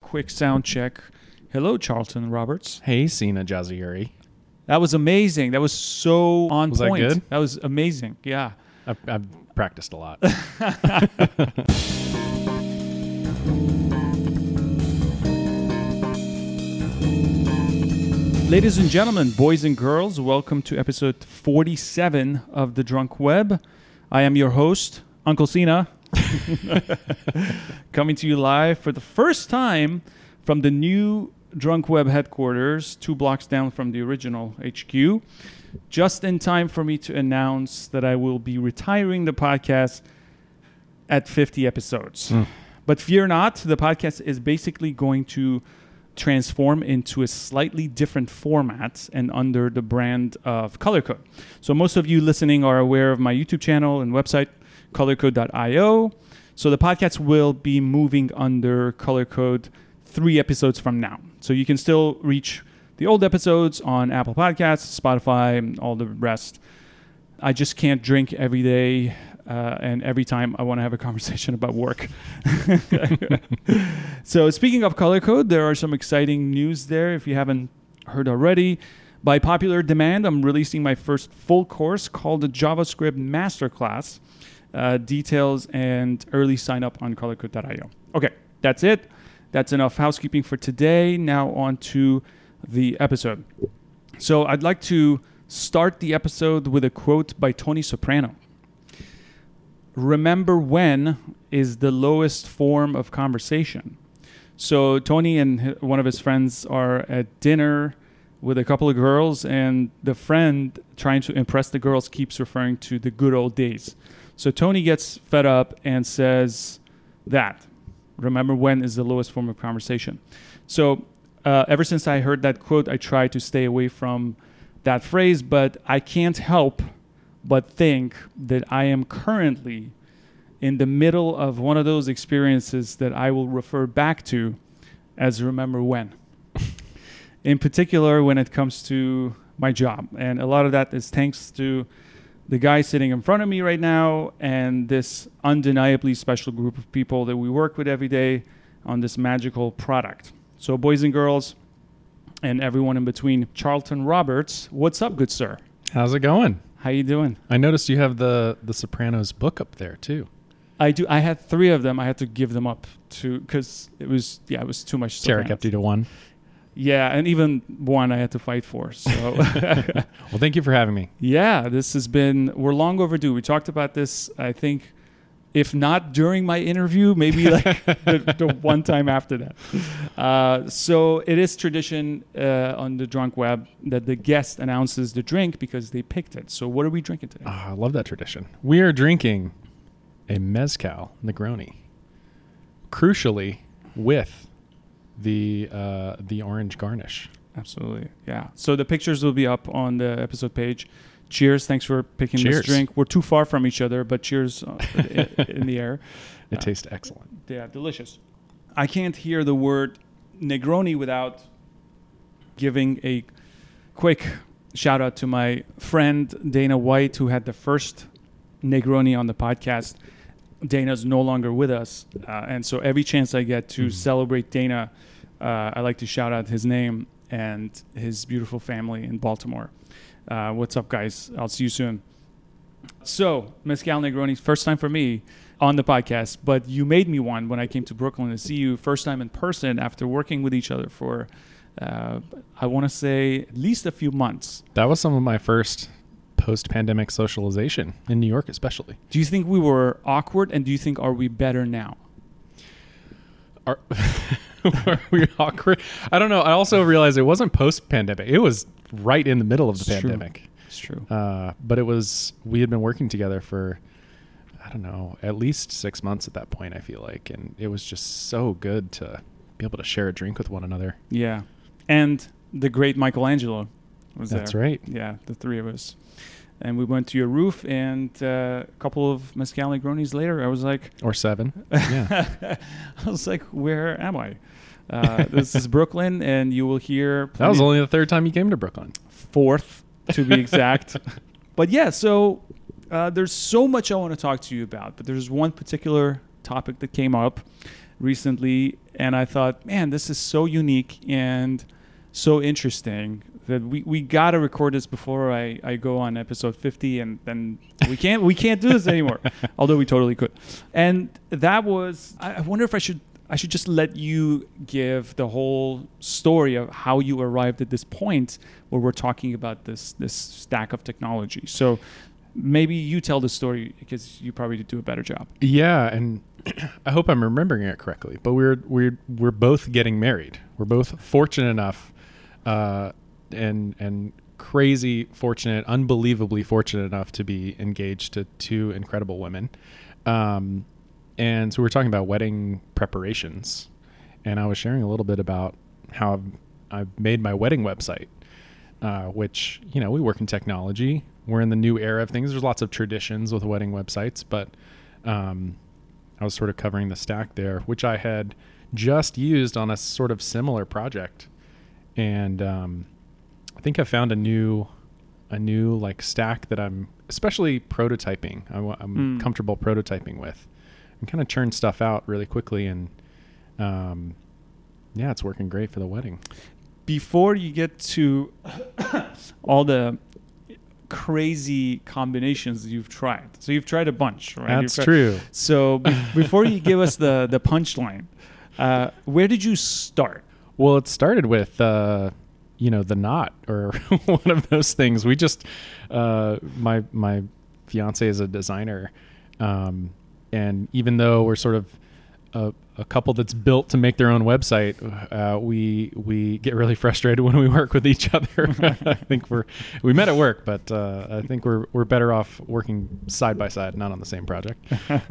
quick sound check. Hello, Charlton Roberts. Hey, Sina Jazieri. That was amazing. That was so on Was point. that good? That was amazing. Yeah. I've practiced a lot. Ladies and gentlemen, boys and girls, welcome to episode 47 of The Drunk Web. I am your host, Uncle Sina, coming to you live for the first time from the new Drunk Web headquarters, 2 blocks down from the original HQ, just in time for me to announce that I will be retiring the podcast at 50 episodes. But fear not, the podcast is basically going to transform into a slightly different format and under the brand of Color Code. So most of you listening are aware of my YouTube channel and website, colorcode.io. So the podcast will be moving under Color Code 3 episodes from now. So you can still reach the old episodes on Apple Podcasts, Spotify, and all the rest. I just can't drink every day and every time I want to have a conversation about work. So speaking of Color Code, there are some exciting news there if you haven't heard already. By popular demand, I'm releasing my first full course called the JavaScript Masterclass. Details and early sign up on colorcode.io. Okay, that's it. That's enough housekeeping for today. Now on to the episode. So I'd like to start the episode with a quote by Tony Soprano. Remember when is the lowest form of conversation. So Tony and one of his friends are at dinner with a couple of girls, and the friend trying to impress the girls keeps referring to the good old days. So Tony gets fed up and says that. Remember when is the lowest form of conversation. So ever since I heard that quote, I try to stay away from that phrase, but I can't help but think that I am currently in the middle of one of those experiences that I will refer back to as remember when. In particular, when it comes to my job. And a lot of that is thanks to the guy sitting in front of me right now and this undeniably special group of people that we work with every day on this magical product. So boys and girls and everyone in between, Charlton Roberts, what's up, good sir? How's it going? How you doing? I noticed you have the Sopranos book up there too. I do. I had 3 of them. I had to give them up because it was too much. Tara kept you to one. Yeah, and even one I had to fight for. So, well, thank you for having me. Yeah, we're long overdue. We talked about this, I think, if not during my interview, maybe like the one time after that. So it is tradition on the Drunk Web that the guest announces the drink because they picked it. So what are we drinking today? Oh, I love that tradition. We are drinking a Mezcal Negroni, crucially with the orange garnish. Absolutely, yeah. So the pictures will be up on the episode page. Cheers! Thanks for picking this drink. We're too far from each other, but cheers in the air. It tastes excellent. Yeah, delicious. I can't hear the word Negroni without giving a quick shout out to my friend Dana White, who had the first Negroni on the podcast. Dana's no longer with us, and so every chance I get to celebrate Dana, I like to shout out his name and his beautiful family in Baltimore. What's up, guys? I'll see you soon. So, Mezcal Negroni, first time for me on the podcast, but you made me one when I came to Brooklyn to see you, first time in person after working with each other for, I want to say, at least a few months. That was some of my first post-pandemic socialization in New York, especially. Do you think we were awkward, and do you think are we better now? Are we awkward? I don't know. I also realized it wasn't post-pandemic. It was right in the middle of the pandemic. It's true. But we had been working together for, I don't know, at least 6 months at that point, I feel like. And it was just so good to be able to share a drink with one another. Yeah. And the great Michelangelo was there. That's right. Yeah, the 3 of us. And we went to your roof, and a couple of Mezcal Negronis later, I was like... Or 7. Yeah. I was like, where am I? This is Brooklyn, and you will hear... That was only the 3rd time you came to Brooklyn. 4th, to be exact. But yeah, so there's so much I want to talk to you about, but there's one particular topic that came up recently, and I thought, man, this is so unique and so interesting that we gotta record this before I go on episode 50, and then we can't do this anymore. Although we totally could. And that was, I wonder if I should just let you give the whole story of how you arrived at this point where we're talking about this stack of technology. So maybe you tell the story, because you probably do a better job. Yeah, and I hope I'm remembering it correctly. But we're both getting married. We're both fortunate enough, and crazy fortunate, unbelievably fortunate enough to be engaged to two incredible women. And so we were talking about wedding preparations, and I was sharing a little bit about how I've made my wedding website, which, you know, we work in technology. We're in the new era of things. There's lots of traditions with wedding websites, but I was sort of covering the stack there, which I had just used on a sort of similar project. And I think I found a new like stack that I'm especially prototyping. I'm comfortable prototyping with, and kind of churn stuff out really quickly. And yeah, it's working great for the wedding. Before you get to all the crazy combinations you've tried, so you've tried a bunch, right? That's true. So before you give us the punchline, where did you start? Well, it started with the knot, or one of those things. We just my fiance is a designer, and even though we're sort of a couple that's built to make their own website, we get really frustrated when we work with each other. I think we met at work, but I think we're better off working side by side, not on the same project.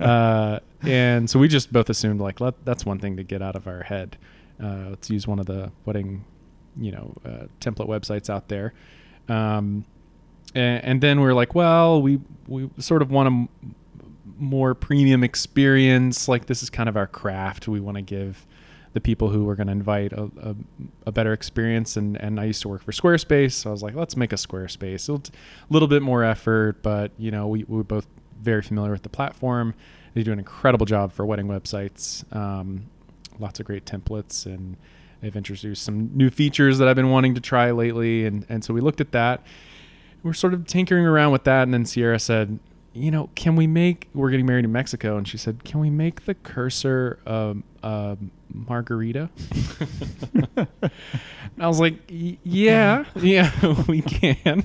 And so we just both assumed, like, that's one thing to get out of our head. Let's use one of the wedding, template websites out there. And then we're like, well, we sort of want a more premium experience. Like, this is kind of our craft. We want to give the people who we're going to invite a better experience. And I used to work for Squarespace, so I was like, let's make a Squarespace. A little bit more effort, but we're both very familiar with the platform. They do an incredible job for wedding websites. Lots of great templates, and they've introduced some new features that I've been wanting to try lately. And so we looked at that. We're sort of tinkering around with that. And then Sierra said, we're getting married in Mexico. And she said, can we make the cursor a margarita? And I was like, yeah, we can.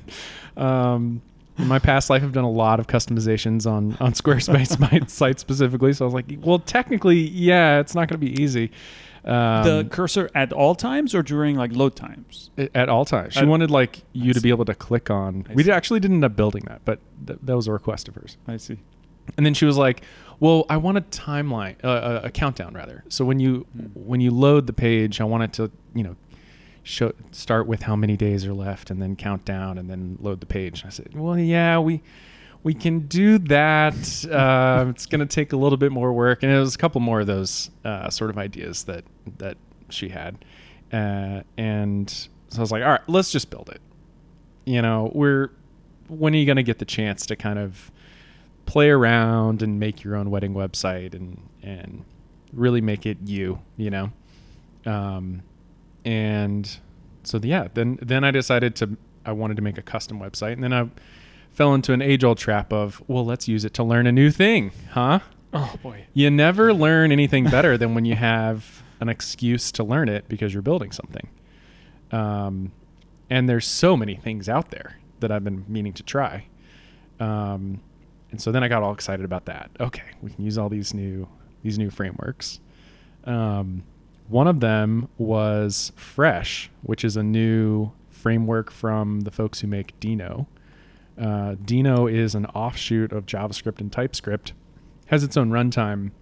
In my past life, I've done a lot of customizations on Squarespace, my site specifically. So I was like, well, technically, yeah, it's not going to be easy. The cursor at all times or during like load times? At all times. She wanted you to be able to click on. We actually didn't end up building that, but that was a request of hers. I see. And then she was like, well, I want a timeline, a countdown rather. So when you load the page, I want it to, start with how many days are left, and then count down, and then load the page. And I said, well, yeah, we can do that. It's going to take a little bit more work. And it was a couple more of those sort of ideas that she had. And so I was like, all right, let's just build it. When are you going to get the chance to kind of play around and make your own wedding website and really make it you? And so, yeah, then I decided I wanted to make a custom website. And then I fell into an age-old trap of, well, let's use it to learn a new thing, huh? Oh, boy. You never learn anything better than when you have an excuse to learn it because you're building something. And there's so many things out there that I've been meaning to try. And so then I got all excited about that. Okay, we can use all these new frameworks. One of them was Fresh, which is a new framework from the folks who make Dino. Dino is an offshoot of JavaScript and TypeScript, has its own runtime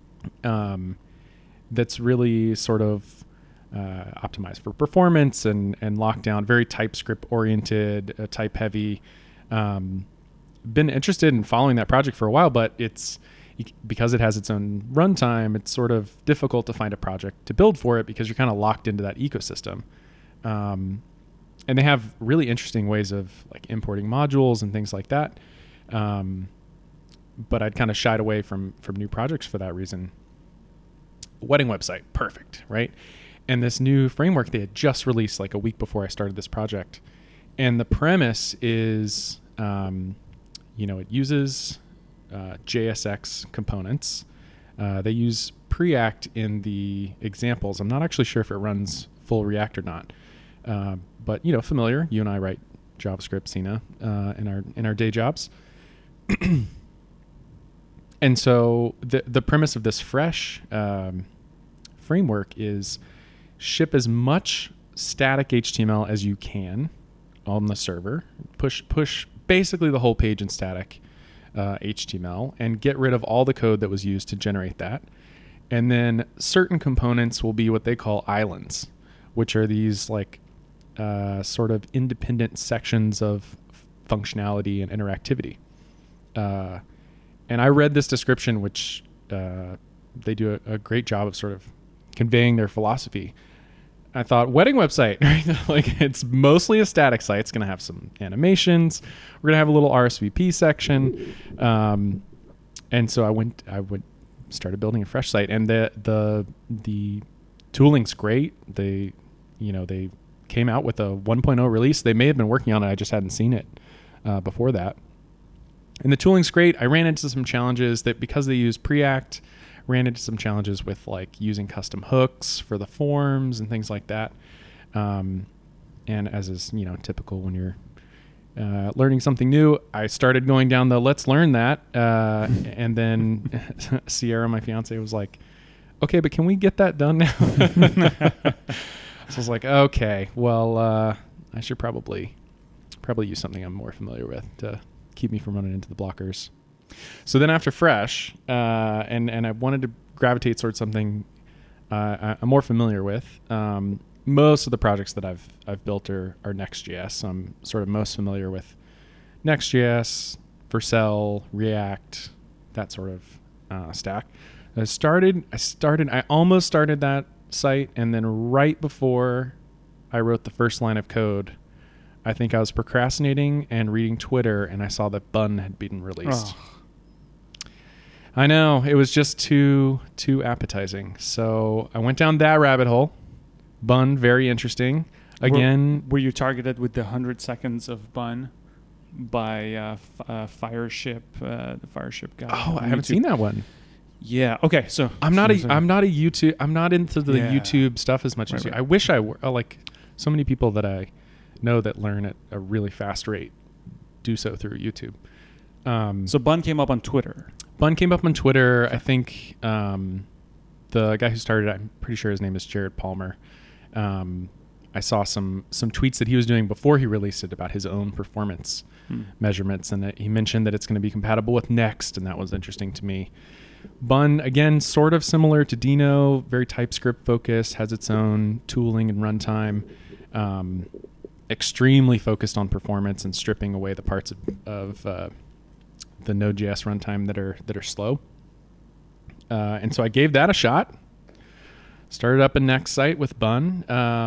that's really sort of optimized for performance and lockdown, very TypeScript oriented, type heavy. Been interested in following that project for a while, but because it has its own runtime, it's sort of difficult to find a project to build for it because you're kind of locked into that ecosystem. And they have really interesting ways of importing modules and things like that. But I'd kind of shied away from new projects for that reason. wedding website, perfect, right? And this new framework they had just released like a week before I started this project. And the premise is, it uses JSX components. They use Preact in the examples. I'm not actually sure if it runs full React or not, but familiar. You and I write JavaScript, Sina, in our day jobs. And so the premise of this fresh framework is ship as much static HTML as you can on the server. Push basically the whole page in static HTML and get rid of all the code that was used to generate that. And then certain components will be what they call islands, which are these like sort of independent sections of functionality and interactivity. And I read this description, which they do a great job of sort of conveying their philosophy. I thought, wedding website, right? Like, it's mostly a static site. It's going to have some animations. We're going to have a little RSVP section. And so I started building a fresh site, and the tooling's great. They came out with a 1.0 release. They may have been working on it. I just hadn't seen it before that. And the tooling's great. I ran into some challenges that because they use Preact, ran into some challenges with like using custom hooks for the forms and things like that. And as is, typical when you're learning something new, I started going down the let's learn that. And then Sierra, my fiance, was like, okay, but can we get that done now? So I was like, okay, well, I should probably use something I'm more familiar with to keep me from running into the blockers. So then after Fresh, and I wanted to gravitate towards something I'm more familiar with. Most of the projects that I've built are Next.js. So I'm sort of most familiar with Next.js, Vercel, React, that sort of stack. I almost started that site, and then right before I wrote the first line of code, I think I was procrastinating and reading Twitter, and I saw that Bun had been released. Oh. I know, it was just too appetizing. So I went down that rabbit hole. Bun, very interesting. Again, were you targeted with the 100 seconds of Bun by Fireship, the Fireship guy? Oh, I haven't seen that one. Yeah. Okay. So I'm not into the YouTube stuff as much as you. I wish I were. Like so many people that I know that learn at a really fast rate do so through YouTube. So Bun came up on Twitter. I think the guy who started it, I'm pretty sure his name is Jared Palmer. I saw some tweets that he was doing before he released it about his own performance measurements, and he mentioned that it's going to be compatible with Next, and that was interesting to me. Bun, again, sort of similar to Dino, very TypeScript focused, has its own tooling and runtime, extremely focused on performance and stripping away the parts of the Node.js runtime that are slow. And so I gave that a shot. Started up a Next site with Bun,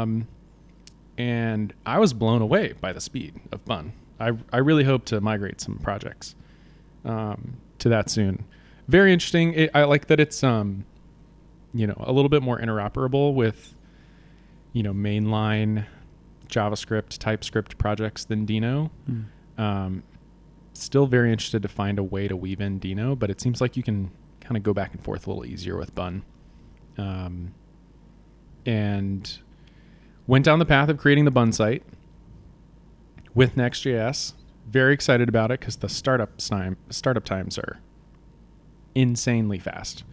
and I was blown away by the speed of Bun. I really hope to migrate some projects to that soon. Very interesting. I like that it's a little bit more interoperable with mainline JavaScript, TypeScript projects than Dino. Still very interested to find a way to weave in Dino, but it seems like you can kind of go back and forth a little easier with Bun. And went down the path of creating the Bun site with Next.js. Very excited about it because the startup times are insanely fast.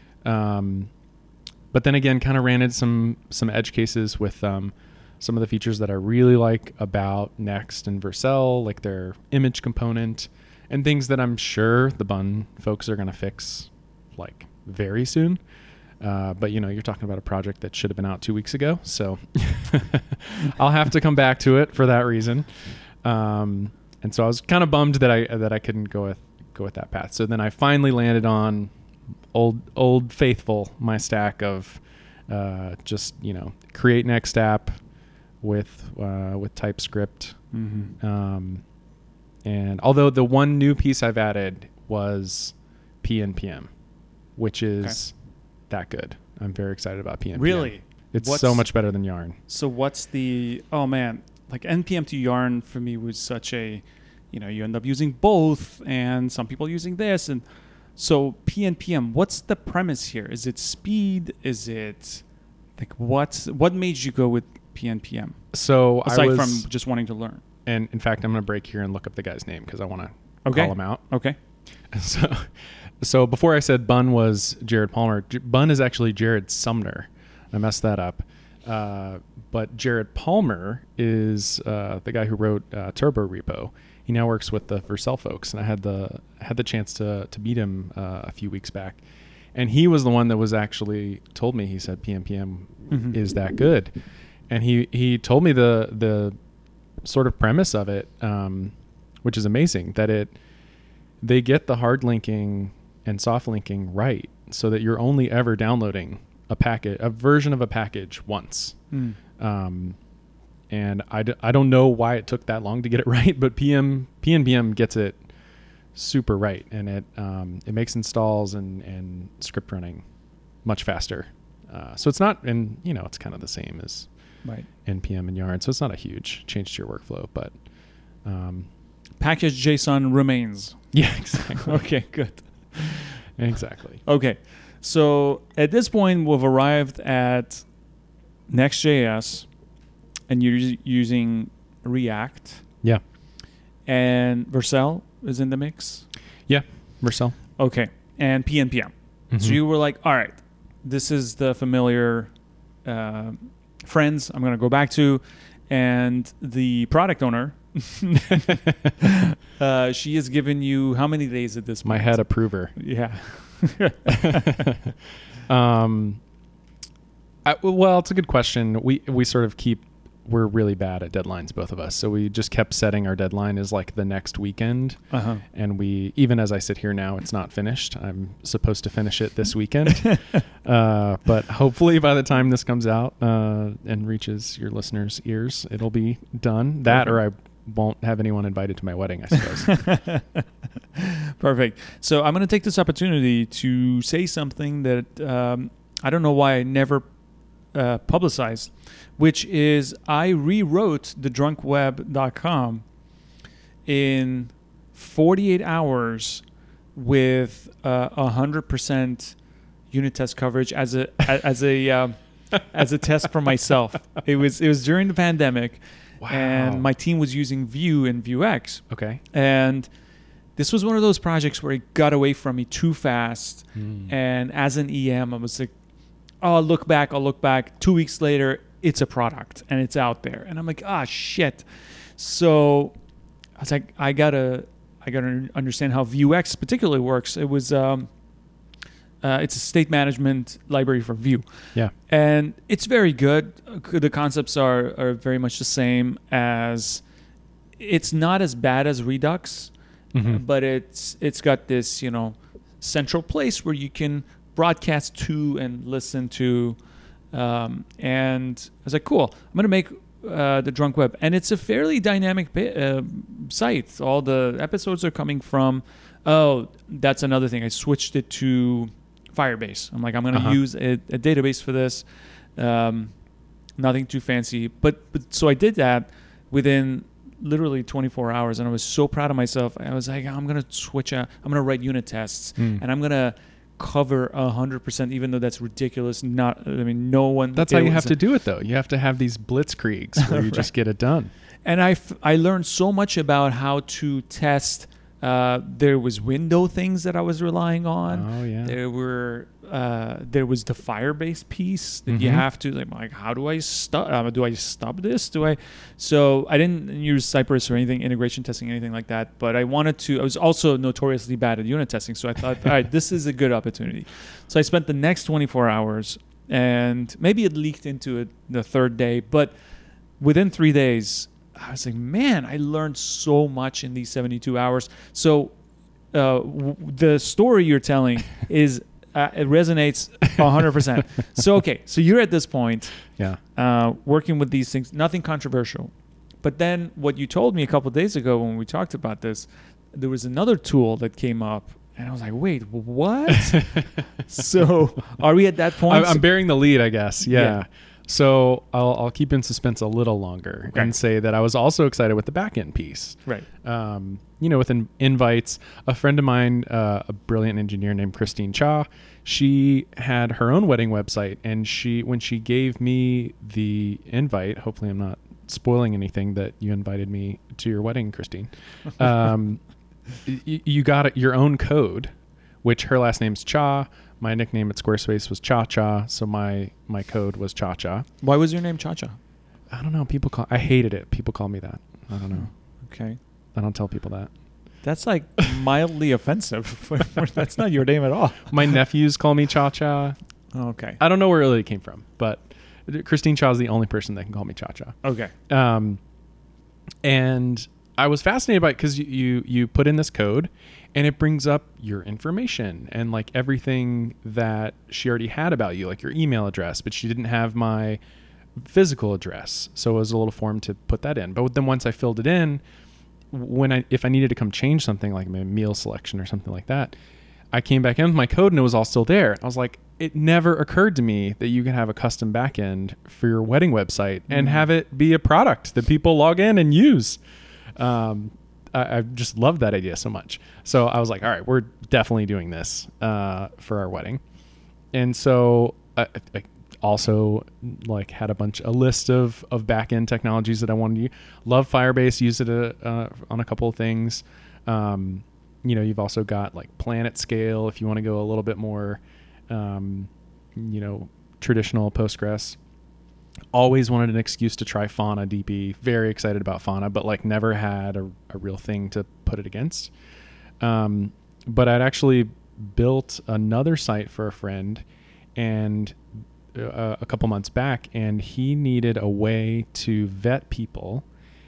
But then again, kind of ran into some edge cases with some of the features that I really like about Next and Vercel, like their image component and things that I'm sure the Bun folks are going to fix like very soon. But you're talking about a project that should have been out 2 weeks ago, so I'll have to come back to it for that reason. And so I was kind of bummed that I couldn't go with that path. So then I finally landed on old faithful, my stack of just create Next app with TypeScript. Mm-hmm. And although the one new piece I've added was PNPM, which is that good. I'm very excited about PNPM. Really? It's so much better than Yarn. So what's the, oh man, like NPM to Yarn for me was such a, you end up using both and some people using this. And so PNPM, what's the premise here? Is it speed? Is it like what made you go with PNPM? So aside from just wanting to learn. And in fact, I'm going to break here and look up the guy's name because I want to call him out. Okay. So before I said Bun was Jared Palmer, Bun is actually Jared Sumner. I messed that up. But Jared Palmer is the guy who wrote Turbo Repo. He now works with the Vercel folks, and I had the chance to meet him a few weeks back. And he was the one that was actually told me, he said PNPM is that good. And he told me the sort of premise of it, which is amazing, that they get the hard linking and soft linking right so that you're only ever downloading a version of a package once. And I don't know why it took that long to get it right, but PNPM gets it super right, and it makes installs and script running much faster. So it's not, and it's kind of the same as NPM and Yarn, so it's not a huge change to your workflow, but package JSON remains. Yeah, exactly. Okay, good. Exactly. Okay, so at this point we've arrived at Next.js, and you're using React. Yeah. And Vercel is in the mix? Yeah, Vercel. Okay, and PNPM. So you were like, all right, this is the familiar friends I'm going to go back to. And the product owner, she has given you how many days at this point? My head approver. Yeah. Well, it's a good question. We sort of we're really bad at deadlines, both of us. So we just kept setting our deadline as like the next weekend. And even as I sit here now, it's not finished. I'm supposed to finish it this weekend. But hopefully by the time this comes out and reaches your listeners' ears, it'll be done. That, or I won't have anyone invited to my wedding, I suppose. Perfect. So I'm going to take this opportunity to say something that I don't know why I never publicized, which is I rewrote thedrunkweb.com in 48 hours with 100% unit test coverage as a test for myself. It was during the pandemic. Wow. And my team was using Vue and Vuex. Okay. And this was one of those projects where it got away from me too fast. And as an EM, I was like, I'll look back. 2 weeks later, it's a product and it's out there. And I'm like, shit. So I was like, I gotta understand how Vuex particularly works. It was it's a state management library for Vue. Yeah. And it's very good. The concepts are very much the same as, it's not as bad as Redux, but it's got this, central place where you can broadcast to and listen to. And I was like, cool, I'm going to make the Drunk Web. And it's a fairly dynamic site. All the episodes are coming from, that's another thing. I switched it to Firebase. I'm like, I'm going to use a database for this. Nothing too fancy. But so I did that within literally 24 hours. And I was so proud of myself. I was like, I'm going to switch out. I'm going to write unit tests. And I'm going to cover 100%, even though that's ridiculous. No one. That's how you have to do it, though. You have to have these blitzkriegs where you just get it done. And I learned so much about how to test. There was window things that I was relying on. Oh yeah. There was the Firebase piece that you have to like. How do I stop? Do I stop this? So I didn't use Cypress or anything, integration testing, anything like that. But I wanted to. I was also notoriously bad at unit testing, so I thought, all right, this is a good opportunity. So I spent the next 24 hours, and maybe it leaked into it the third day, but within 3 days, I was like, man, I learned so much in these 72 hours. So the story you're telling is it resonates 100%. So you're at this point, working with these things, nothing controversial. But then what you told me a couple of days ago when we talked about this, there was another tool that came up, And I was like, wait, what? So are we at that point? I'm bearing the lead, I guess. Yeah. So I'll keep in suspense a little longer and say that I was also excited with the back end piece. Right. With invites, a friend of mine, a brilliant engineer named Christine Cha, she had her own wedding website, and when she gave me the invite, hopefully I'm not spoiling anything that you invited me to your wedding, Christine. You got your own code, which her last name's Cha. My nickname at Squarespace was Cha Cha, so my code was Cha Cha. Why was your name Cha Cha? I don't know. I hated it. People call me that. I don't know. Okay. I don't tell people that. That's like mildly offensive. That's not your name at all. My nephews call me Cha Cha. Okay. I don't know where it really came from, but Christine Cha is the only person that can call me Cha Cha. Okay. And I was fascinated by it because you put in this code and it brings up your information and like everything that she already had about you, like your email address, but she didn't have my physical address. So it was a little form to put that in. But then once I filled it in, if I needed to come change something like my meal selection or something like that, I came back in with my code and it was all still there. I was like, it never occurred to me that you can have a custom backend for your wedding website and have it be a product that people log in and use. I just love that idea so much. So I was like, all right, we're definitely doing this for our wedding. And so I also like had a list of back-end technologies that I wanted to use. Love Firebase, use it on a couple of things. You've also got like PlanetScale if you want to go a little bit more, traditional Postgres. Always wanted an excuse to try Fauna DB. Very excited about Fauna, but like never had a real thing to put it against. But I'd actually built another site for a friend and a couple months back, and he needed a way to vet people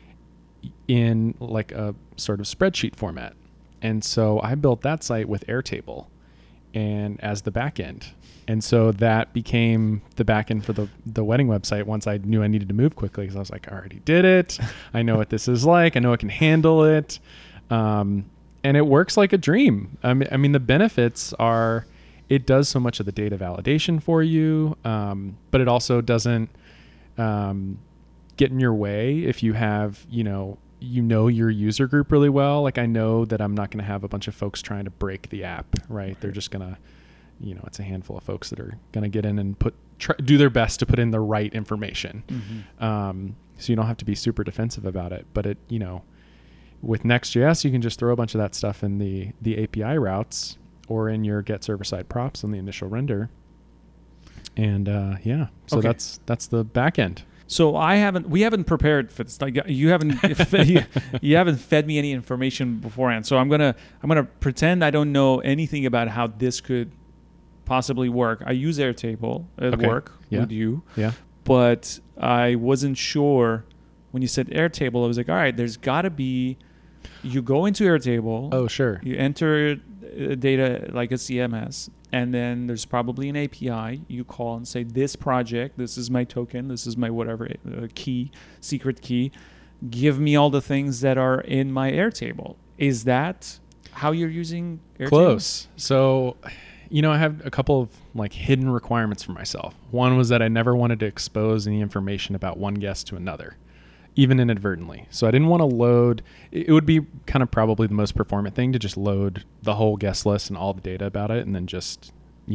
in like a sort of spreadsheet format. And so I built that site with Airtable and as the backend. And so that became the backend for the wedding website once I knew I needed to move quickly, because I was like, I already did it. I know what this is like. I know I can handle it. And it works like a dream. I mean, the benefits are it does so much of the data validation for you, but it also doesn't get in your way if you have, your user group really well. Like I know that I'm not going to have a bunch of folks trying to break the app, right? They're just going to, it's a handful of folks that are going to get in and do their best to put in the right information. Mm-hmm. So you don't have to be super defensive about it, but it, with Next.js, you can just throw a bunch of that stuff in the API routes or in your get server side props on the initial render. And so Okay. that's the back end. So we haven't prepared for this. Like you haven't, you haven't fed me any information beforehand. So I'm gonna pretend I don't know anything about how this could possibly work. I use Airtable at work with you, but I wasn't sure when you said Airtable. I was like, all right, there's got to be. You go into Airtable. Oh, sure. You enter data like a CMS. And then there's probably an API you call and say, this project, this is my token, this is my whatever key, secret key. Give me all the things that are in my Airtable. Is that how you're using Airtable? Close. So, I have a couple of like hidden requirements for myself. One was that I never wanted to expose any information about one guest to another, even inadvertently. So I didn't want to load. It would be kind of probably the most performant thing to just load the whole guest list and all the data about it and then just,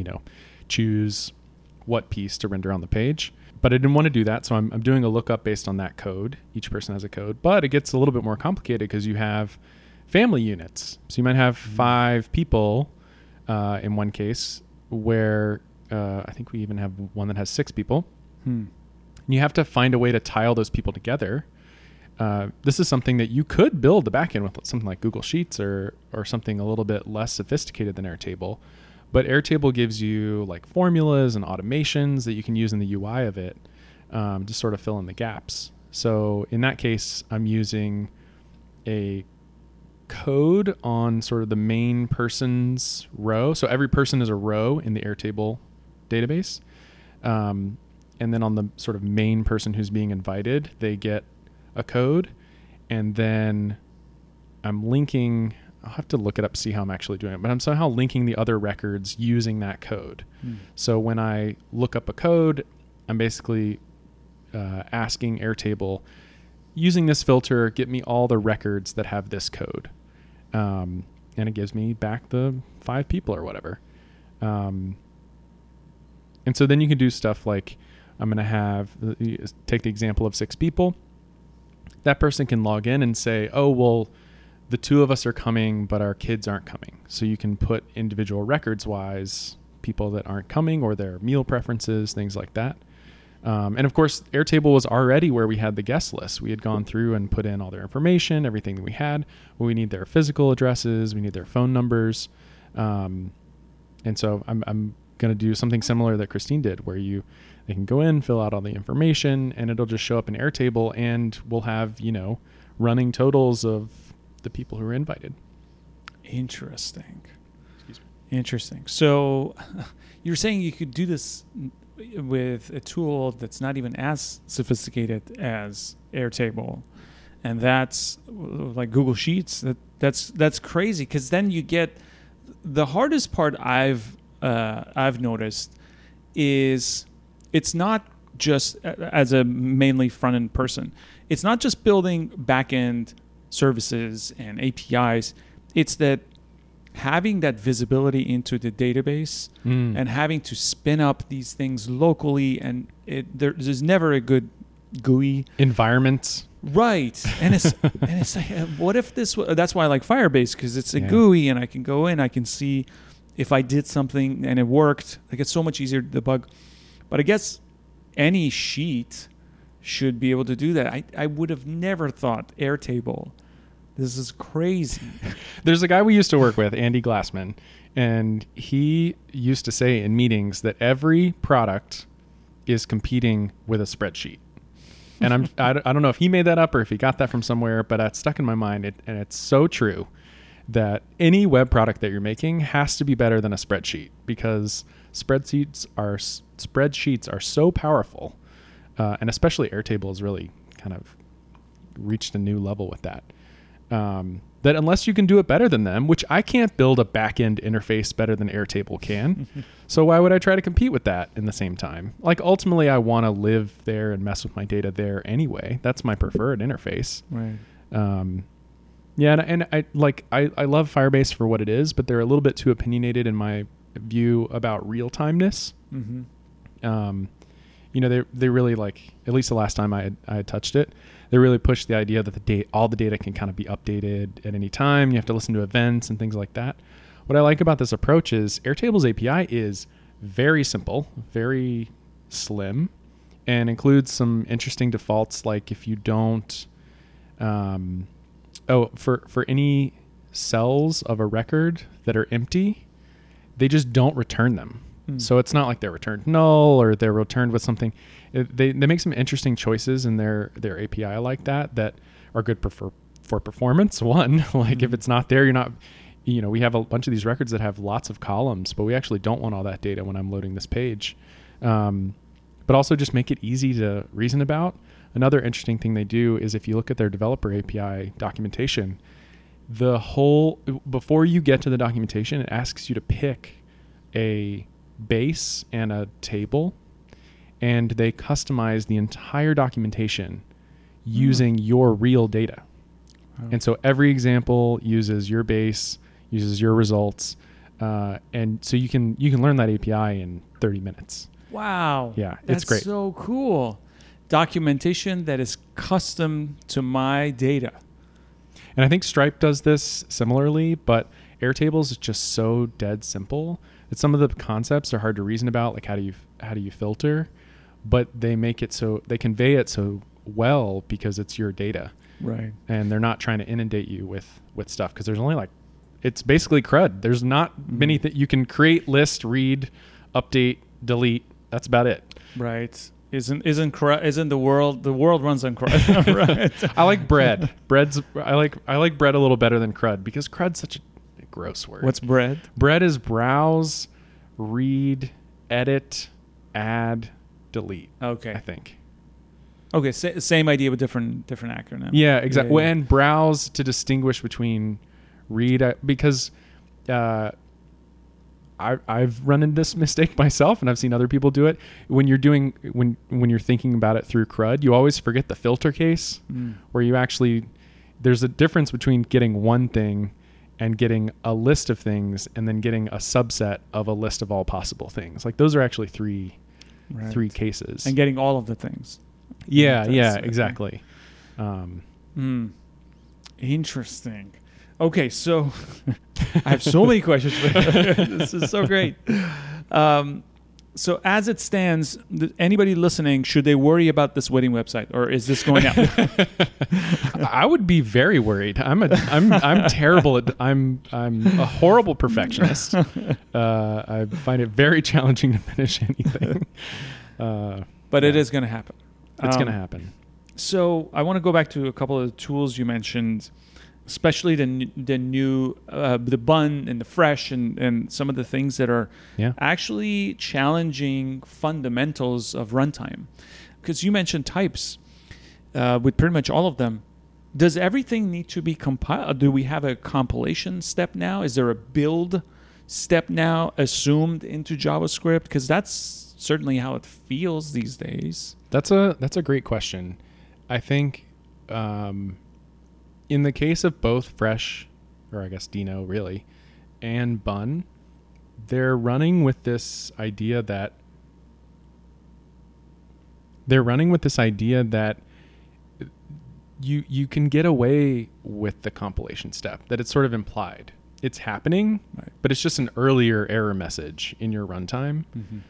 choose what piece to render on the page. But I didn't want to do that. So I'm doing a lookup based on that code. Each person has a code, but it gets a little bit more complicated because you have family units. So you might have 5 people in one case where I think we even have one that has 6 people. You have to find a way to tie all those people together. This is something that you could build the backend with something like Google Sheets or something a little bit less sophisticated than Airtable. But Airtable gives you like formulas and automations that you can use in the UI of it to sort of fill in the gaps. So in that case, I'm using a code on sort of the main person's row. So every person is a row in the Airtable database. And then on the sort of main person who's being invited, they get a code. And then I'm linking I'll have to look it up, see how I'm actually doing it, but I'm somehow linking the other records using that code. So when I look up a code, I'm basically asking Airtable, using this filter, get me all the records that have this code. And it gives me back the 5 people or whatever. And so then you can do stuff like, I'm going to have, take the example of 6 people. That person can log in and say, oh, well, the 2 of us are coming, but our kids aren't coming. So you can put individual records wise people that aren't coming or their meal preferences, things like that. And of course, Airtable was already where we had the guest list. We had gone through and put in all their information, everything that we had. Well, we need their physical addresses, we need their phone numbers. And so I'm going to do something similar that Christine did, where they can go in, fill out all the information, and it'll just show up in Airtable, and we'll have, running totals of the people who are invited. Interesting. Excuse me. Interesting. So you're saying you could do this with a tool that's not even as sophisticated as Airtable, and that's like Google Sheets. That's crazy, because then you get the hardest part I've noticed is it's not just as a mainly front end person. It's not just building back end services and APIs. It's that having that visibility into the database and having to spin up these things locally, and there's never a good GUI environments, right? And it's like, what if this? That's why I like Firebase, because it's a GUI, and I can go in, I can see if I did something and it worked. Like, it's so much easier to debug. But I guess any sheet should be able to do that. I would have never thought Airtable. This is crazy. There's a guy we used to work with, Andy Glassman, and he used to say in meetings that every product is competing with a spreadsheet. And I don't know if he made that up or if he got that from somewhere, but that's stuck in my mind. And it's so true that any web product that you're making has to be better than a spreadsheet, because spreadsheets are so powerful, and especially Airtable has really kind of reached a new level with that. That unless you can do it better than them, which I can't build a back-end interface better than Airtable can. So why would I try to compete with that in the same time? Like, ultimately, I want to live there and mess with my data there anyway. That's my preferred interface. Right. Yeah, and I love Firebase for what it is, but they're a little bit too opinionated in my view about real-timeness. Mm-hmm. They really, like, at least the last time I had touched it, they really pushed the idea that all the data can kind of be updated at any time. You have to listen to events and things like that. What I like about this approach is Airtable's API is very simple, very slim, and includes some interesting defaults, like if you don't, for any cells of a record that are empty, they just don't return them. So it's not like they're returned null or they're returned with something. They make some interesting choices in their API like that are good for performance. One, like if it's not there, you're not, we have a bunch of these records that have lots of columns, but we actually don't want all that data when I'm loading this page. But also just make it easy to reason about. Another interesting thing they do is if you look at their developer API documentation, before you get to the documentation, it asks you to pick a base and a table, and they customize the entire documentation using your real data. Oh. And so every example uses your base, uses your results, and so you can learn that API in 30 minutes. Wow. Yeah, that's it's great. So cool. Documentation that is custom to my data. And I think Stripe does this similarly, but Airtable is just so dead simple that some of the concepts are hard to reason about, like how do you filter, but they convey it so well because it's your data. Right. And they're not trying to inundate you with stuff, because there's only it's basically CRUD. There's not many that you can create, list, read, update, delete. That's about it. Right. Isn't the world runs on CRUD? Right. I like bread. I like bread a little better than CRUD, because CRUD's such a gross word. What's bread? Bread is browse, read, edit, add, delete. Okay. I think. Okay, same idea with different acronym. Yeah, exactly. Yeah. And browse to distinguish between read because I've run into this mistake myself, and I've seen other people do it. When you're thinking about it through CRUD, you always forget the filter case, where you actually, there's a difference between getting one thing and getting a list of things, and then getting a subset of a list of all possible things. Like those are actually three cases. And getting all of the things. Yeah, exactly. Interesting. Okay, so I have so many questions. This is so great. So as it stands, anybody listening, should they worry about this wedding website, or is this going out? I would be very worried. I'm terrible at. I'm a horrible perfectionist. I find it very challenging to finish anything. But it is going to happen. It's going to happen. So I want to go back to a couple of the tools you mentioned, especially the new the bun and the fresh and some of the things that are actually challenging fundamentals of runtime. Because you mentioned types with pretty much all of them. Does everything need to be compiled? Do we have a compilation step now? Is there a build step now assumed into JavaScript? Because that's certainly how it feels these days. That's a great question. I think in the case of both Fresh, or I guess Dino really, and Bun, they're running with this idea that you can get away with the compilation step, that it's sort of implied. It's happening, but it's just an earlier error message in your runtime.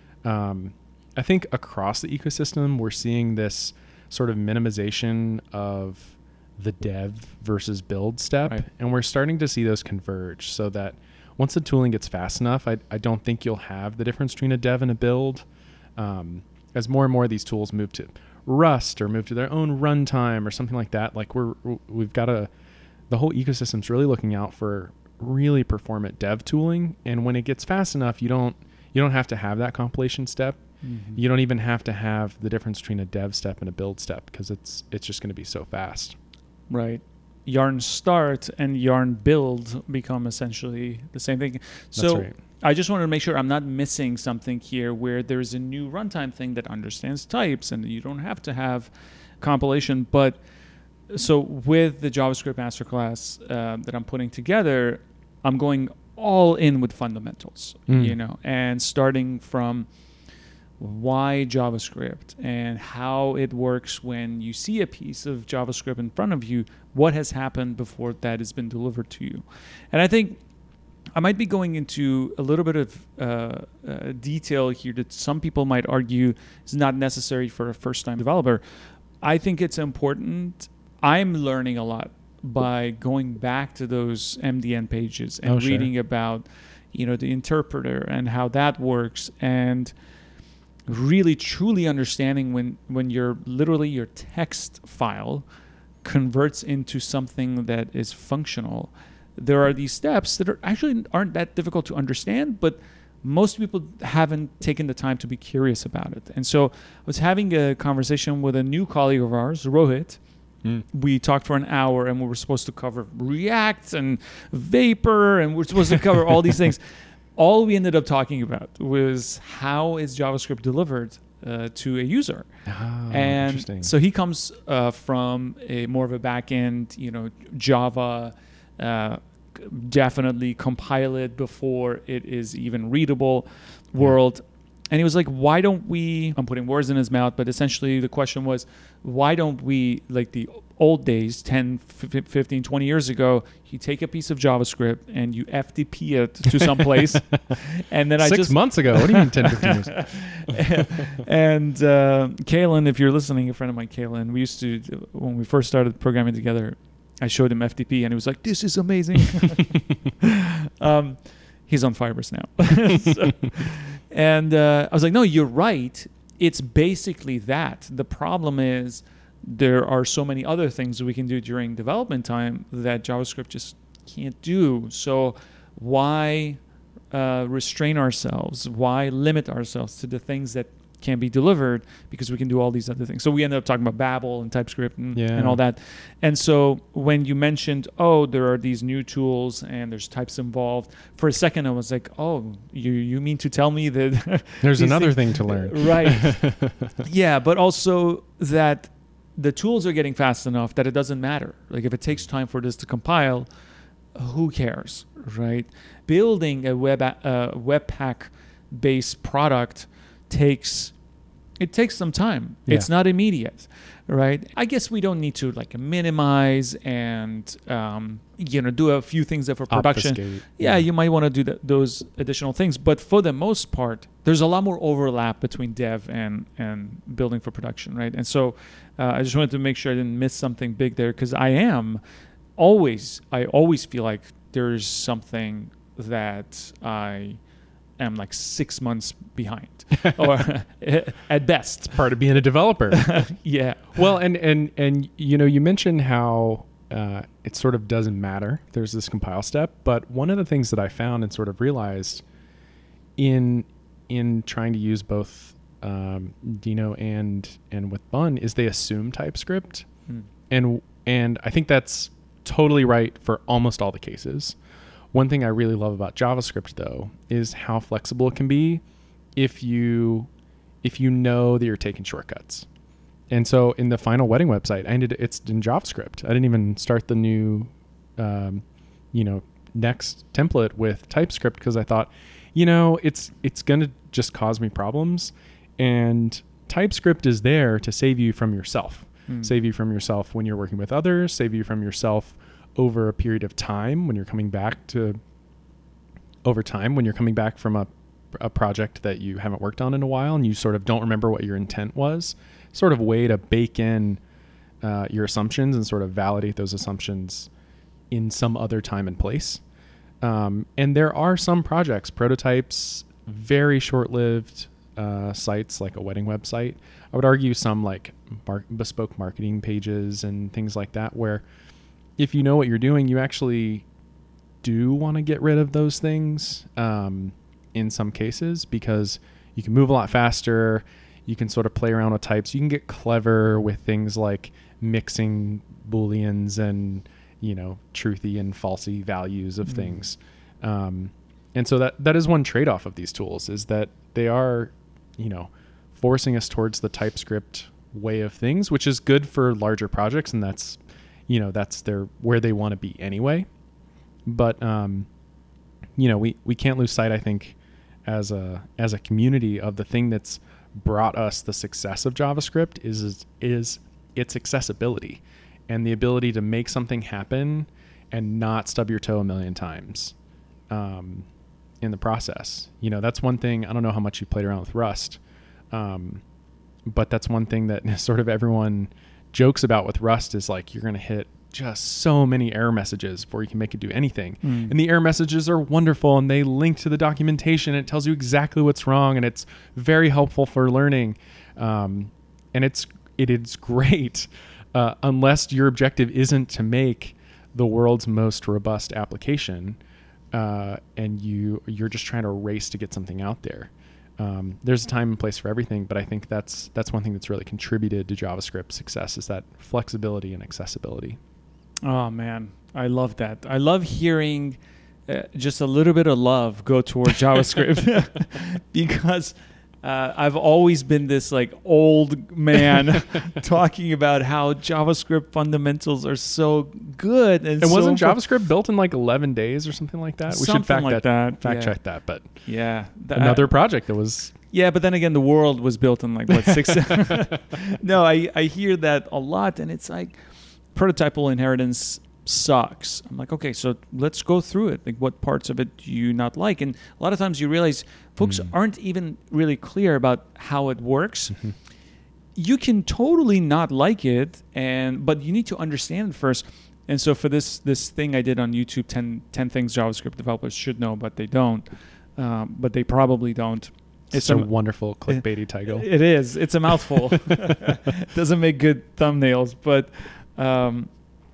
I think across the ecosystem, we're seeing this sort of minimization of the dev versus build step, and we're starting to see those converge, so that once the tooling gets fast enough, I don't think you'll have the difference between a dev and a build. As more and more of these tools move to Rust or move to their own runtime or something like that, like we've got the whole ecosystem's really looking out for really performant dev tooling, and when it gets fast enough, you don't have to have that compilation step. You don't even have to have the difference between a dev step and a build step, because it's just going to be so fast. Right. Yarn start and yarn build become essentially the same thing. So That's right. I just wanted to make sure I'm not missing something here where there's a new runtime thing that understands types, and you don't have to have compilation. But so with the JavaScript masterclass that I'm putting together, I'm going all in with fundamentals, and starting from why JavaScript and how it works when you see a piece of JavaScript in front of you, what has happened before that has been delivered to you. And I think I might be going into a little bit of detail here that some people might argue is not necessary for a first-time developer. I think it's important. I'm learning a lot by going back to those MDN pages and reading about, the interpreter and how that works, and really truly understanding when you're literally your text file converts into something that is functional. There are these steps that aren't that difficult to understand, but most people haven't taken the time to be curious about it. And so I was having a conversation with a new colleague of ours, Rohit. We talked for an hour, and we were supposed to cover React and Vapor, and we're supposed to cover all these things. All we ended up talking about was how is JavaScript delivered to a user. And interesting. so he comes from a more of a back-end, Java, definitely compile it before it is even readable world. And he was like, why don't we, I'm putting words in his mouth, but essentially the question was, why don't we, like the old days, 10, 15, 20 years ago, you take a piece of JavaScript and you FTP it to some place. And then 6 months ago. What do you mean 10, 15 years? And Kalen, if you're listening, a friend of mine, Kalen, we used to, when we first started programming together, I showed him FTP and he was like, this is amazing. He's on Firebase now. And I was like, no, you're right. It's basically that. The problem is there are so many other things we can do during development time that JavaScript just can't do. So why restrain ourselves? Why limit ourselves to the things that can be delivered because we can do all these other things. So we ended up talking about Babel and TypeScript and all that. And so when you mentioned, there are these new tools and there's types involved, for a second I was like, you mean to tell me that there's another thing to learn. Right. Yeah, but also that the tools are getting fast enough that it doesn't matter. Like if it takes time for this to compile, who cares, right? Building a Webpack-based product takes some time. Yeah. It's not immediate, right? I guess we don't need to like minimize and do a few things that for production. Obfuscate. Yeah, you might want to do those additional things, but for the most part, there's a lot more overlap between dev and building for production, right? And so I just wanted to make sure I didn't miss something big there, because I always feel like there's something that I am like 6 months behind, or at best. It's part of being a developer. Yeah. Well, and you mentioned how it sort of doesn't matter. There's this compile step, but one of the things that I found and sort of realized in trying to use both Dino and with Bun is they assume TypeScript, and I think that's totally right for almost all the cases. One thing I really love about JavaScript, though, is how flexible it can be if you know that you're taking shortcuts. And so in the final wedding website, it's in JavaScript. I didn't even start the new, next template with TypeScript because I thought, it's going to just cause me problems. And TypeScript is there to save you from yourself. Save you from yourself when you're working with others, save you from yourself over a period of time when you're coming back from a project that you haven't worked on in a while and you sort of don't remember what your intent was. Sort of way to bake in your assumptions and sort of validate those assumptions in some other time and place. And there are some projects, prototypes, very short-lived sites like a wedding website. I would argue some like bespoke marketing pages and things like that, where if you know what you're doing, you actually do want to get rid of those things in some cases, because you can move a lot faster. You can sort of play around with types. You can get clever with things like mixing Booleans and, truthy and falsy values of things. And so that is one trade-off of these tools, is that they are, forcing us towards the TypeScript way of things, which is good for larger projects. And that's where they want to be anyway. But, we can't lose sight, I think, as a community, of the thing that's brought us the success of JavaScript is its accessibility and the ability to make something happen and not stub your toe a million times in the process. That's one thing. I don't know how much you played around with Rust, but that's one thing that sort of everyone jokes about with Rust is like, you're going to hit just so many error messages before you can make it do anything. And the error messages are wonderful, and they link to the documentation. It tells you exactly what's wrong, and it's very helpful for learning. And it is great, unless your objective isn't to make the world's most robust application, and you're just trying to race to get something out there. There's a time and place for everything, but I think that's one thing that's really contributed to JavaScript's success, is that flexibility and accessibility. Oh man, I love that. I love hearing just a little bit of love go towards JavaScript because I've always been this like old man talking about how JavaScript fundamentals are so good. And wasn't JavaScript built in like 11 days or something like that? We should fact check that. But yeah, another project that was. Yeah, but then again, the world was built in like 6. No, I hear that a lot, and it's like prototypal inheritance sucks. I'm like, okay, so let's go through it. Like, what parts of it do you not like? And a lot of times you realize folks aren't even really clear about how it works. You can totally not like it, but you need to understand it first. And so for this thing I did on YouTube, 10 things JavaScript developers should know, but they don't. But they probably don't. It's a wonderful clickbaity title. It is. It's a mouthful. Doesn't make good thumbnails, but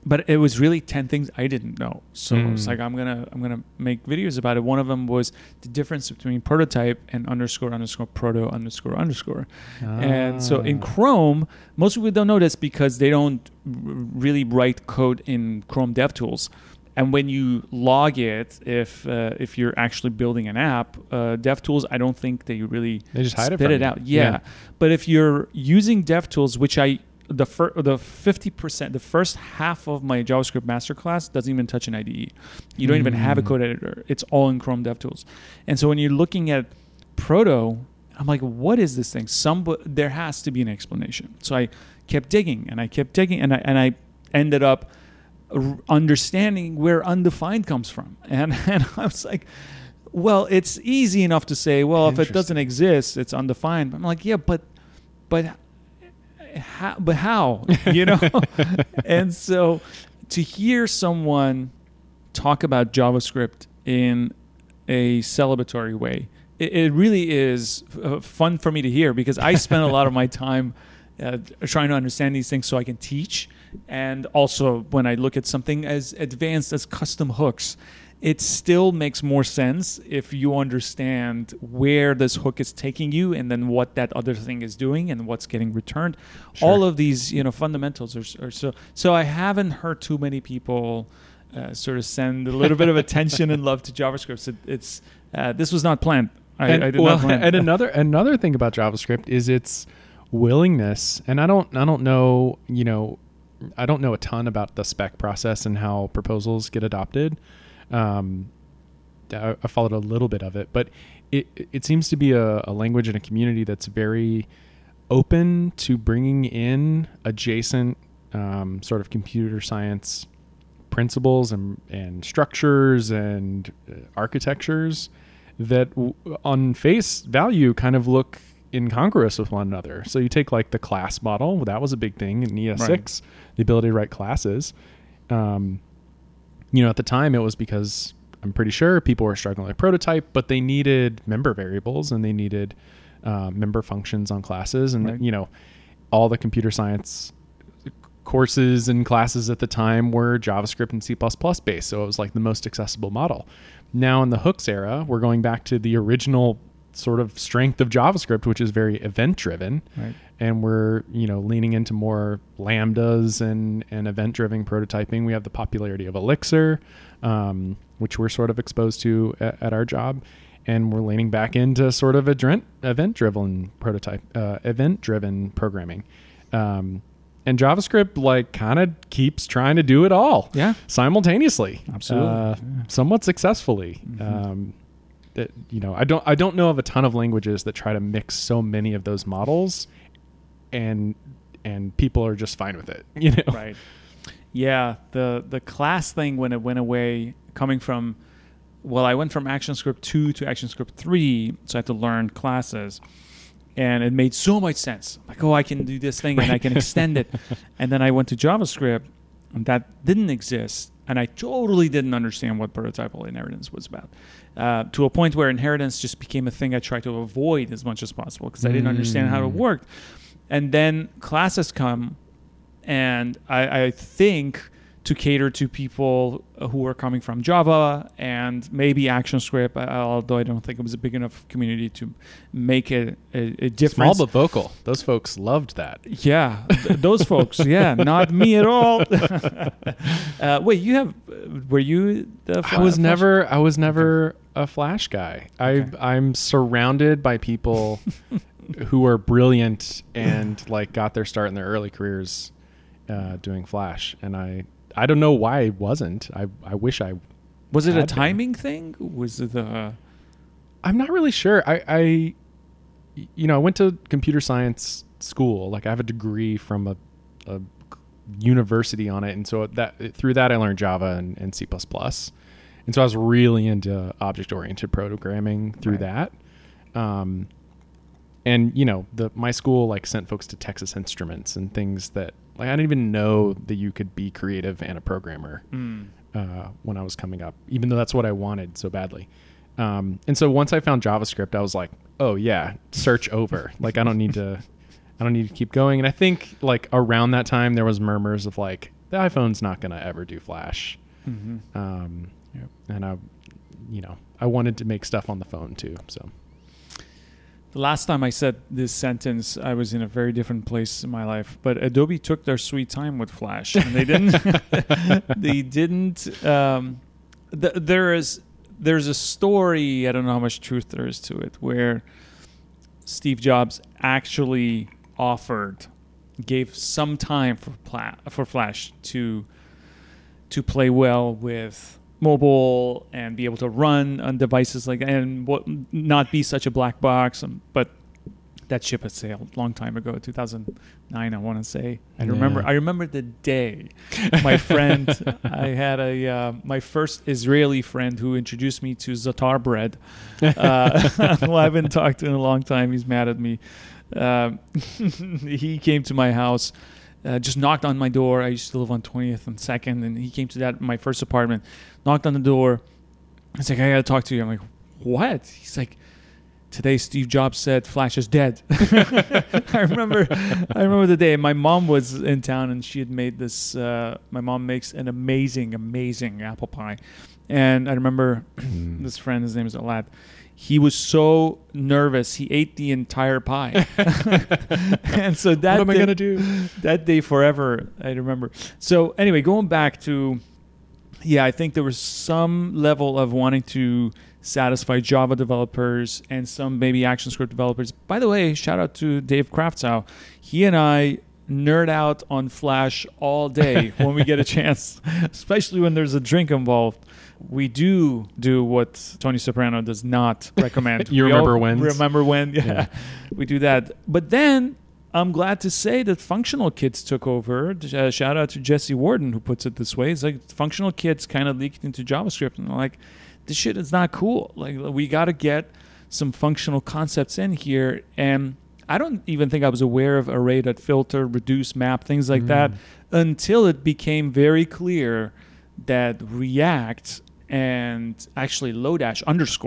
but it was really 10 things I didn't know. So it's like, I'm gonna make videos about it. One of them was the difference between prototype and __proto__. And so in Chrome, most people don't know this because they don't really write code in Chrome DevTools. And when you log it, if you're actually building an app, DevTools, I don't think they really just hide spit it out. Yeah. But if you're using DevTools, which the 50%, the first half of my JavaScript masterclass doesn't even touch an IDE. You don't even have a code editor. It's all in Chrome DevTools. And so when you're looking at Proto, I'm like, what is this thing? There has to be an explanation. So I kept digging and I I ended up understanding where undefined comes from. And I was like, well, it's easy enough to say, well, if it doesn't exist, it's undefined. But I'm like, yeah, but how, you know? And so to hear someone talk about JavaScript in a celebratory way, it really is fun for me to hear, because I spend a lot of my time trying to understand these things so I can teach. And also when I look at something as advanced as custom hooks, it still makes more sense if you understand where this hook is taking you and then what that other thing is doing and what's getting returned. Sure. All of these, fundamentals are so I haven't heard too many people sort of send a little bit of attention and love to JavaScript. So it's this was not planned. I did not plan. And another thing about JavaScript is its willingness, and I don't know, I don't know a ton about the spec process and how proposals get adopted. I followed a little bit of it, but it seems to be a language and a community that's very open to bringing in adjacent sort of computer science principles and structures and architectures that on face value kind of look incongruous with one another. So you take like the class model, that was a big thing in ES6, right. The ability to write classes. At the time it was because I'm pretty sure people were struggling with prototype, but they needed member variables and they needed member functions on classes. And, right. All the computer science courses and classes at the time were JavaScript and C++ based. So it was like the most accessible model. Now in the hooks era, we're going back to the original sort of strength of JavaScript, which is very event driven. Right. And we're, leaning into more lambdas and event driven prototyping. We have the popularity of Elixir, which we're sort of exposed to at our job. And we're leaning back into sort of event driven programming. And JavaScript kind of keeps trying to do it all simultaneously. Absolutely. Somewhat successfully. Mm-hmm. I don't know of a ton of languages that try to mix so many of those models, and people are just fine with it. Right. Yeah. The class thing, when it went away, coming from, I went from ActionScript 2 to ActionScript 3, so I had to learn classes. And it made so much sense. Like, I can do this thing and I can extend it. And then I went to JavaScript, and that didn't exist. And I totally didn't understand what prototypal inheritance was about. To a point where inheritance just became a thing I tried to avoid as much as possible because I didn't understand how it worked. And then classes come, and I think to cater to people who are coming from Java and maybe ActionScript, although I don't think it was a big enough community to make a difference. Small but vocal. Those folks loved that. Yeah, those folks. Yeah, not me at all. Wait, were you the Flash? I was never a Flash guy. Okay. I'm surrounded by people who are brilliant and got their start in their early careers doing Flash, and I don't know why I wasn't. I wish I was. It a timing thing? Was it I'm not really sure. I went to computer science school. I have a degree from a university on it, and so through that I learned Java and C++. And so I was really into object-oriented programming through that. And my school sent folks to Texas Instruments and things that I didn't even know that you could be creative and a programmer when I was coming up, even though that's what I wanted so badly. And so once I found JavaScript, I was like, oh yeah, search over. I don't need to keep going. And I think around that time there was murmurs of the iPhone's not going to ever do flash. Mm-hmm. Yep. And I wanted to make stuff on the phone too. So the last time I said this sentence, I was in a very different place in my life. But Adobe took their sweet time with Flash, and they didn't. They didn't. There's a story. I don't know how much truth there is to it, where Steve Jobs actually gave some time for Flash to play well with mobile and be able to run on devices like that, and not be such a black box. But that ship had sailed a long time ago, 2009, I want to say. I remember the day my friend, I had my first Israeli friend who introduced me to za'atar bread. Well, I haven't talked to him in a long time. He's mad at me. He came to my house, just knocked on my door. I used to live on 20th and 2nd, and he came to my first apartment, knocked on the door. He's like, I got to talk to you. I'm like, what? He's like, today Steve Jobs said Flash is dead. I remember the day. My mom was in town, and she had made this. My mom makes an amazing apple pie, and I remember this friend. His name is Alad. He was so nervous, he ate the entire pie. And so that, what am I going to do? That day forever, I remember. So anyway, going back to, I think there was some level of wanting to satisfy Java developers and some maybe ActionScript developers. By the way, shout out to Dave Kraftsow. He and I nerd out on Flash all day when we get a chance, especially when there's a drink involved. We do what Tony Soprano does not recommend. Remember when? Yeah, we do that. But then I'm glad to say that Functional Kids took over. Shout out to Jesse Warden, who puts it this way. It's like Functional Kids kind of leaked into JavaScript, and they're like, this shit is not cool. Like, we got to get some functional concepts in here. And I don't even think I was aware of array.filter, reduce, map, things like that, until it became very clear that React and actually Lodash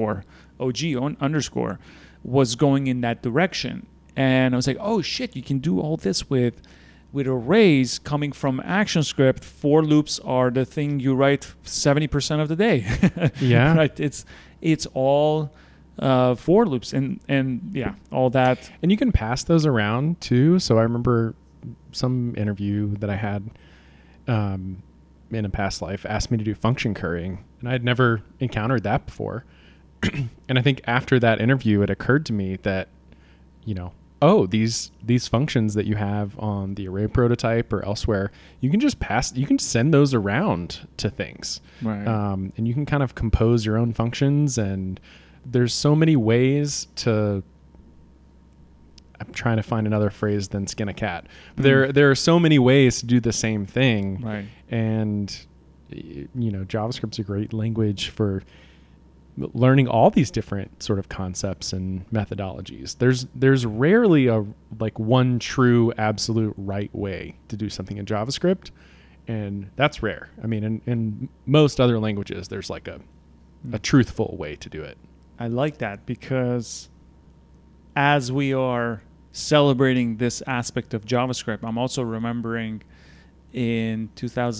_OG was going in that direction. And I was like, oh shit, you can do all this with arrays coming from ActionScript. For loops are the thing you write 70% of the day. Yeah. Right. It's all for loops and all that. And you can pass those around too. So I remember some interview that I had in a past life asked me to do function currying, and I had never encountered that before. And I think after that interview, it occurred to me that, these functions that you have on the array prototype or elsewhere, you can just you can send those around to things. Right. And you can kind of compose your own functions, and there's so many ways to, I'm trying to find another phrase than skin a cat. But there are so many ways to do the same thing. Right. And, JavaScript's a great language for learning all these different sort of concepts and methodologies. There's rarely a one true absolute right way to do something in JavaScript, and that's rare. I mean, in most other languages, there's like a truthful way to do it. I like that, because as we are celebrating this aspect of JavaScript, I'm also remembering in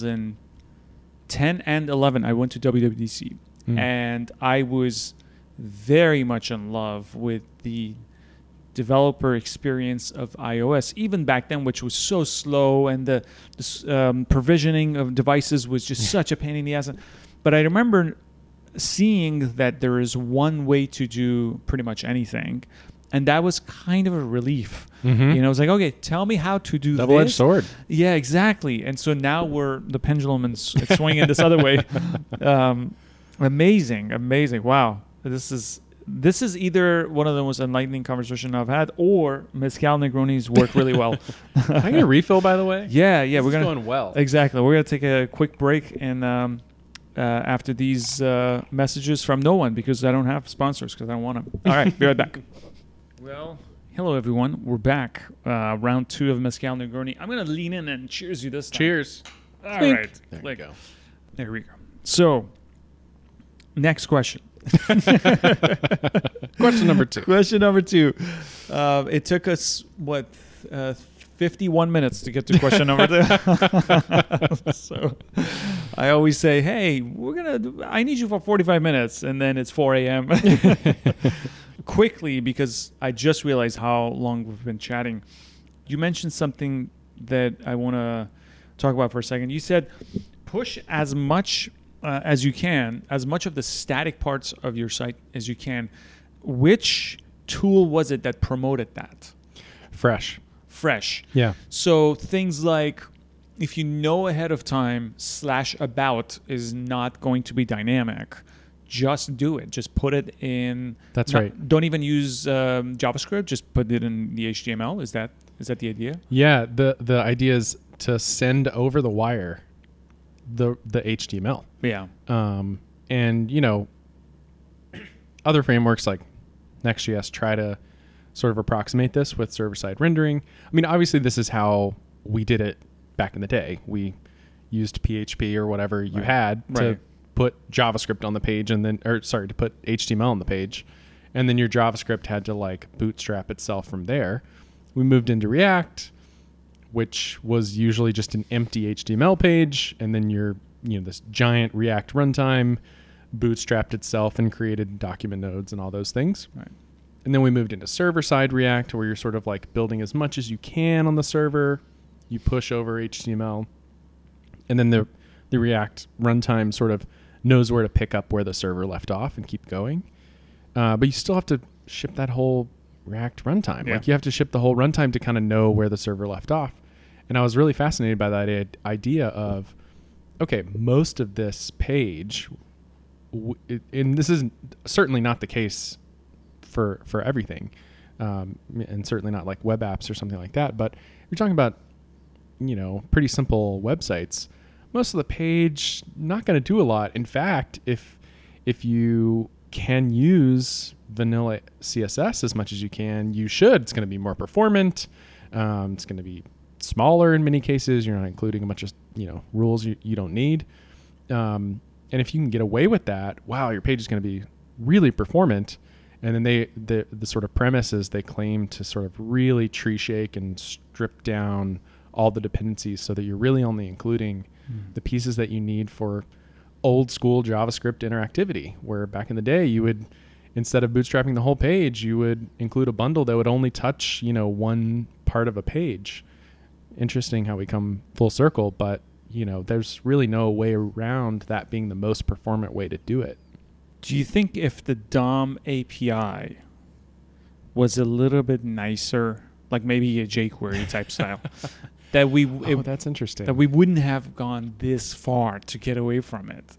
2010 and 11, I went to WWDC. And I was very much in love with the developer experience of iOS, even back then, which was so slow, and the provisioning of devices was just such a pain in the ass. But I remember seeing that there is one way to do pretty much anything, and that was kind of a relief. I was like, okay, tell me how to do Double-edged sword. Yeah, exactly. And so now the pendulum is swinging this other way. Amazing. Wow. This is either one of the most enlightening conversations I've had, or Mezcal Negronis work really well. Can I get a refill, by the way? Yeah. We're going well. Exactly. We're going to take a quick break, and after these messages from no one, because I don't have sponsors, because I don't want them. All right. Be right back. Well, hello, everyone. We're back. Round 2 of Mezcal Negroni. I'm going to lean in and cheers you this time. Cheers. All right. There we go. There we go. So, next question. Question number 2. Question number 2. It took us, 51 minutes to get to question number 2. So I always say, hey, I need you for 45 minutes. And then it's 4 a.m. Quickly, because I just realized how long we've been chatting. You mentioned something that I want to talk about for a second. You said push as much as you can, as much of the static parts of your site as you can. Which tool was it that promoted that? Fresh. Yeah. So things like, if you know ahead of time /about is not going to be dynamic, just do it. Just put it in. That's right. Don't even use JavaScript. Just put it in the HTML. Is that the idea? Yeah. The idea is to send over the wire the HTML. Yeah. And other frameworks like Next.js try to sort of approximate this with server-side rendering. I mean, obviously, this is how we did it back in the day. We used PHP or whatever you had to put JavaScript on the page, and then, to put HTML on the page, and then your JavaScript had to like bootstrap itself from there. We moved into React, which was usually just an empty HTML page, and then this giant React runtime bootstrapped itself and created document nodes and all those things. Right. And then we moved into server-side React, where you're sort of like building as much as you can on the server. You push over HTML. And then the React runtime sort of knows where to pick up where the server left off and keep going. But you still have to ship that whole React runtime. Yeah. Like you have to ship the whole runtime to kind of know where the server left off. And I was really fascinated by that idea of, okay, most of this page, and this is certainly not the case for everything, and certainly not like web apps or something like that. But you're talking about, pretty simple websites. Most of the page not going to do a lot. In fact, if you can use vanilla CSS as much as you can, you should. It's going to be more performant. It's going to be smaller in many cases. You're not including a bunch of rules you don't need. And if you can get away with that, wow, your page is going to be really performant. And then the sort of premise is they claim to sort of really tree shake and strip down all the dependencies so that you're really only including the pieces that you need for old school JavaScript interactivity, where back in the day you would, instead of bootstrapping the whole page, you would include a bundle that would only touch, one part of a page. Interesting how we come full circle, but there's really no way around that being the most performant way to do it. Do you think if the DOM API was a little bit nicer, like maybe a jQuery type style, that that's interesting. That we wouldn't have gone this far to get away from it?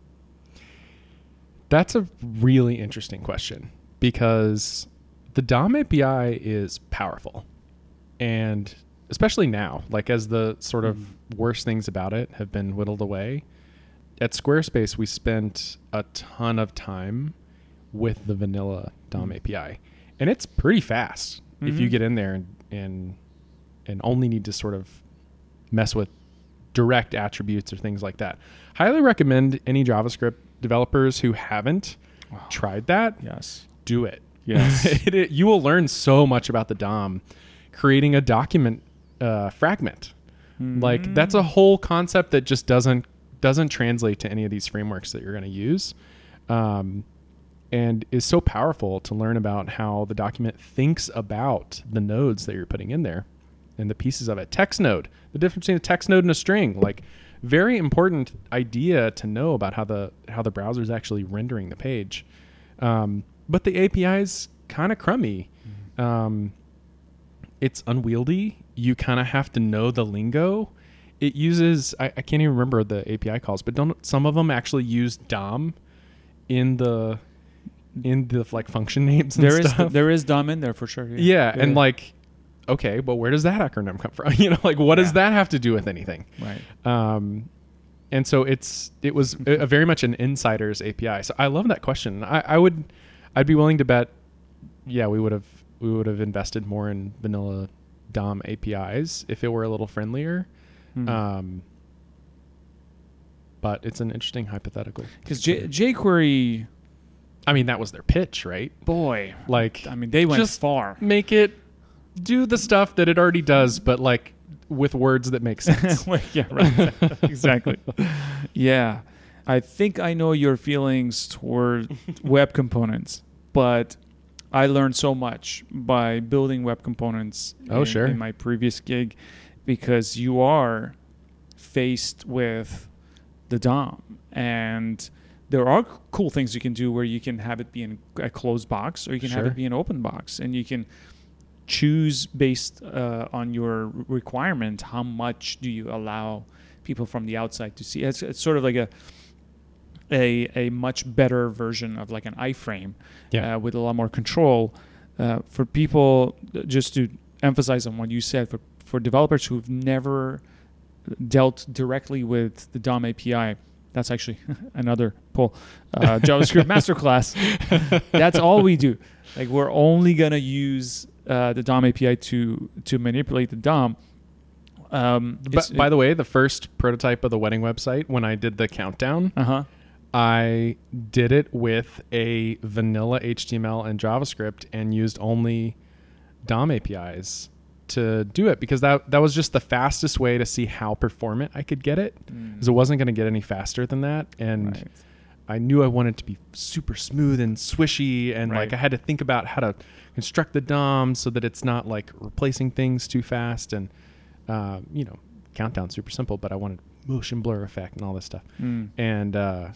That's a really interesting question, because the DOM API is powerful, and especially now, like as the sort of worst things about it have been whittled away. At Squarespace, we spent a ton of time with the vanilla DOM API, and it's pretty fast if you get in there and only need to sort of mess with direct attributes or things like that. Highly recommend any JavaScript developers who haven't tried that. Yes, do it. Yes, you will learn so much about the DOM. Creating a document fragment, like that's a whole concept that just doesn't translate to any of these frameworks that you're going to use, and is so powerful to learn about how the document thinks about the nodes that you're putting in there and the pieces of it. Text node, the difference between a text node and a string, like very important idea to know about how the browser is actually rendering the page. But the API is kind of crummy. It's unwieldy. You kind of have to know the lingo. It uses, I can't even remember the API calls, but some of them actually use DOM in the like function names and stuff. There is DOM in there for sure. Yeah. And like, okay, but where does that acronym come from? Like what does that have to do with anything? Right. And so it was a very much an insider's API. So I love that question. I'd be willing to bet, yeah, we would have invested more in vanilla DOM APIs if it were a little friendlier. But it's an interesting hypothetical. Because jQuery, I mean, that was their pitch, right? Boy, like, I mean, they went just far. Make it do the stuff that it already does, but like with words that make sense. Yeah, right. Exactly. Yeah. I think I know your feelings toward web components, but I learned so much by building web components in my previous gig, because you are faced with the DOM, and there are cool things you can do where you can have it be in a closed box, or you can have it be an open box, and you can choose based on your requirement how much do you allow people from the outside to see. It's sort of like a much better version of like an iframe with a lot more control for people. Just to emphasize on what you said, for developers who've never dealt directly with the DOM API, that's actually another pull. JavaScript masterclass. That's all we do. Like, we're only gonna use the DOM API to manipulate the DOM. But by the way, the first prototype of the wedding website, when I did the countdown, I did it with a vanilla HTML and JavaScript and used only DOM APIs to do it, because that was just the fastest way to see how performant I could get it, because it wasn't going to get any faster than that. And I knew I wanted it to be super smooth and swishy, and like I had to think about how to construct the DOM so that it's not like replacing things too fast. And countdown's super simple, but I wanted motion blur effect and all this stuff. And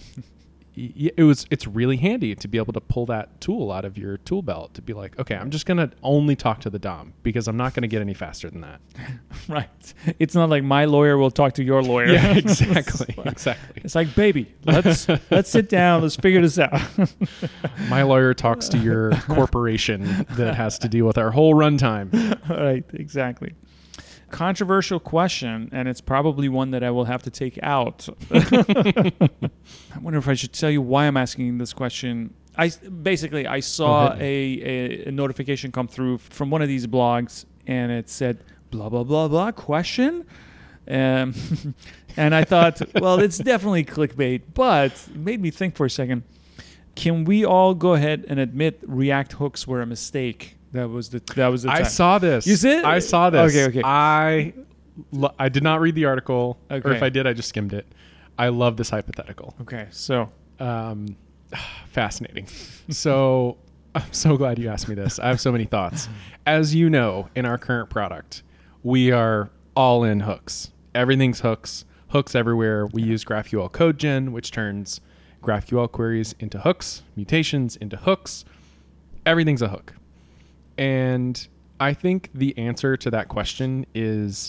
it's really handy to be able to pull that tool out of your tool belt to be like, okay, I'm just going to only talk to the DOM because I'm not going to get any faster than that. Right. It's not like my lawyer will talk to your lawyer. Yeah, exactly. Exactly. It's like, baby, let's sit down. Let's figure this out. My lawyer talks to your corporation that has to deal with our whole runtime. Right. Exactly. Controversial question, and it's probably one that I will have to take out. I wonder if I should tell you why I'm asking this question. I saw a notification come through from one of these blogs, and it said blah blah blah blah question, and I thought, well, it's definitely clickbait, but it made me think for a second. Can we all go ahead and admit React hooks were a mistake? That was the time. I saw this. You see it? I saw this. Okay. I did not read the article, or if I did, I just skimmed it. I love this hypothetical. Okay, so fascinating. So I'm so glad you asked me this. I have so many thoughts. As you know, in our current product, we are all in hooks. Everything's hooks. Hooks everywhere. We use GraphQL Code Gen, which turns GraphQL queries into hooks, mutations into hooks. Everything's a hook. And I think the answer to that question is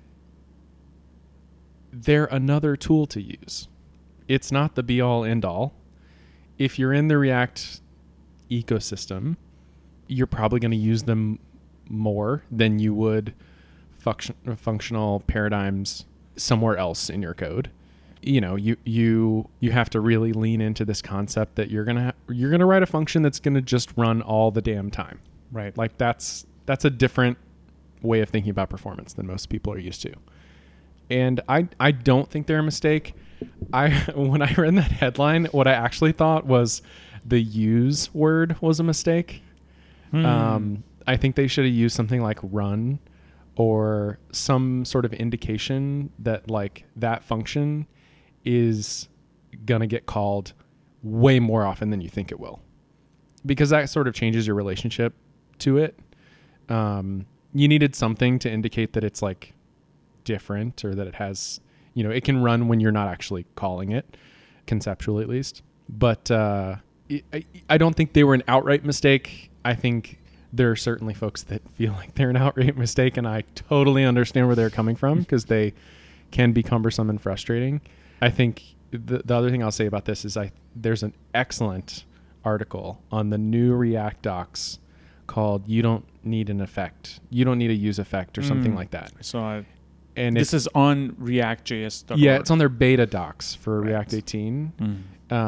they're another tool to use. It's not the be-all, end-all. If you're in the React ecosystem, you're probably going to use them more than you would functional paradigms somewhere else in your code. You know, you have to really lean into this concept that you're gonna write a function that's gonna just run all the damn time. Right. Like that's a different way of thinking about performance than most people are used to. And I don't think they're a mistake. When I read that headline, what I actually thought was the use word was a mistake. I think they should have used something like run or some sort of indication that like that function is going to get called way more often than you think it will. Because that sort of changes your relationship to it. You needed something to indicate that it's like different, or that it has, it can run when you're not actually calling it, conceptually at least. But I don't think they were an outright mistake. I think there are certainly folks that feel like they're an outright mistake, and I totally understand where they're coming from because they can be cumbersome and frustrating. I think the other thing I'll say about this is there's an excellent article on the new React docs called "You Don't Need an Effect. You Don't Need a Use Effect," or something like that. I saw it. And this is on React.js.org. Yeah, it's on their beta docs for React 18.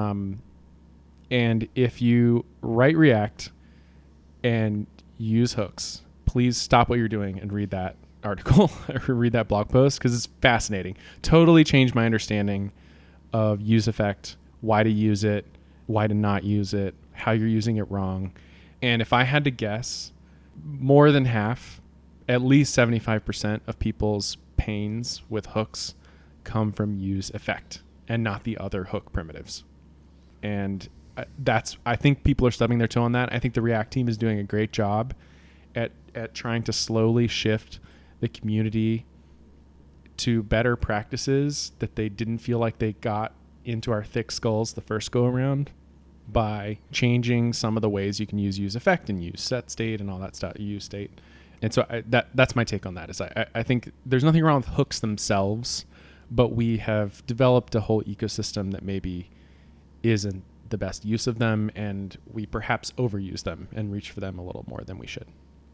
And if you write React and use hooks, please stop what you're doing and read that article or read that blog post, because it's fascinating. Totally changed my understanding of use effect, why to use it, why to not use it, how you're using it wrong. And if I had to guess, more than half, at least 75% of people's pains with hooks come from use effect and not the other hook primitives. And I think people are stubbing their toe on that. I think the React team is doing a great job at trying to slowly shift the community to better practices that they didn't feel like they got into our thick skulls the first go around, by changing some of the ways you can use effect and use set state and all that stuff, use state. And so that's my take on that. Is I think there's nothing wrong with hooks themselves, but we have developed a whole ecosystem that maybe isn't the best use of them, and we perhaps overuse them and reach for them a little more than we should.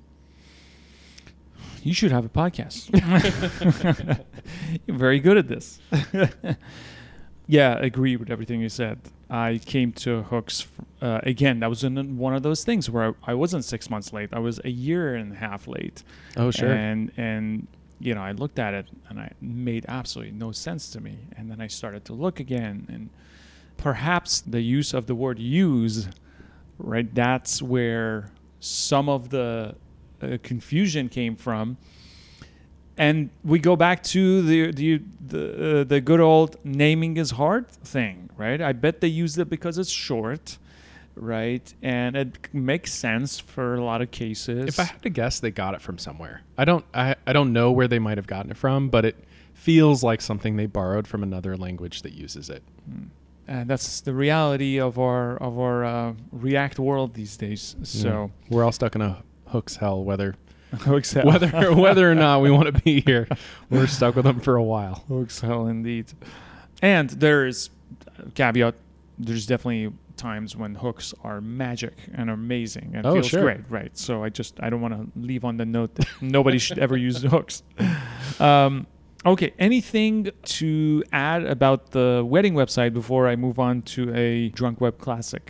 You should have a podcast. You're very good at this. Yeah, I agree with everything you said. I came to hooks, again, that was one of those things where I wasn't 6 months late. I was a year and a half late. Oh, sure. And you know, I looked at it and it made absolutely no sense to me. And then I started to look again, and perhaps the use of the word use, right, that's where some of the confusion came from. And we go back to the good old naming is hard thing, right? I bet they used it because it's short, right? And it makes sense for a lot of cases. If I had to guess, they got it from somewhere. I don't know where they might have gotten it from, but it feels like something they borrowed from another language that uses it. And that's the reality of our React world these days. So we're all stuck in a hooks hell, whether hooks hell. whether or not we want to be here. We're stuck with them for a while. Hooks hell indeed. And there's caveat, there's definitely times when hooks are magic and amazing and feels great, right? So I don't want to leave on the note that nobody should ever use hooks. Okay, anything to add about the wedding website before I move on to a Drunk Web Classic?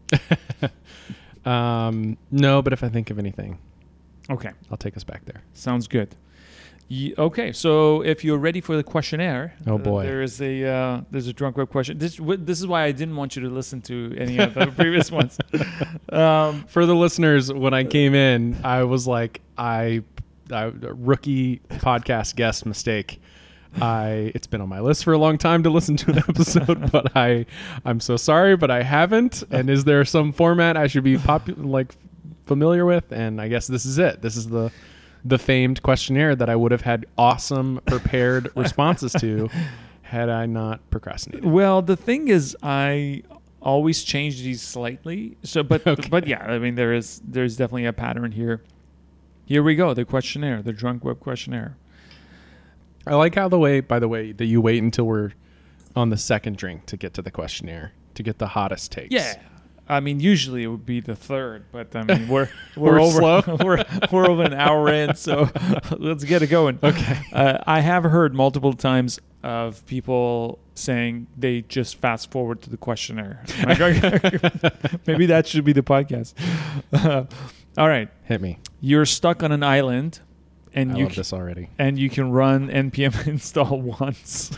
No, but if I think of anything, okay, I'll take us back there. Sounds good. Okay, so if you're ready for the questionnaire, oh boy, there's a Drunk Web question. This is why I didn't want you to listen to any of the previous ones. For the listeners, when I came in, I was like, rookie podcast guest mistake. It's been on my list for a long time to listen to an episode, but I'm so sorry, but I haven't. And is there some format I should be familiar with? And I guess this is it. This is the famed questionnaire that I would have had awesome prepared responses to had I not procrastinated. Well, the thing is, I always change these slightly. So, but yeah, I mean, there's definitely a pattern here. Here we go. The questionnaire, the Drunk Web questionnaire. I like how by the way, that you wait until we're on the second drink to get to the questionnaire, to get the hottest takes. Yeah. I mean, usually it would be the third, but I mean, we're over slow. we're over an hour in, so let's get it going. Okay. I have heard multiple times of people saying they just fast forward to the questionnaire. Maybe that should be the podcast. All right. Hit me. You're stuck on an island, and I love this already. And you can run npm install once.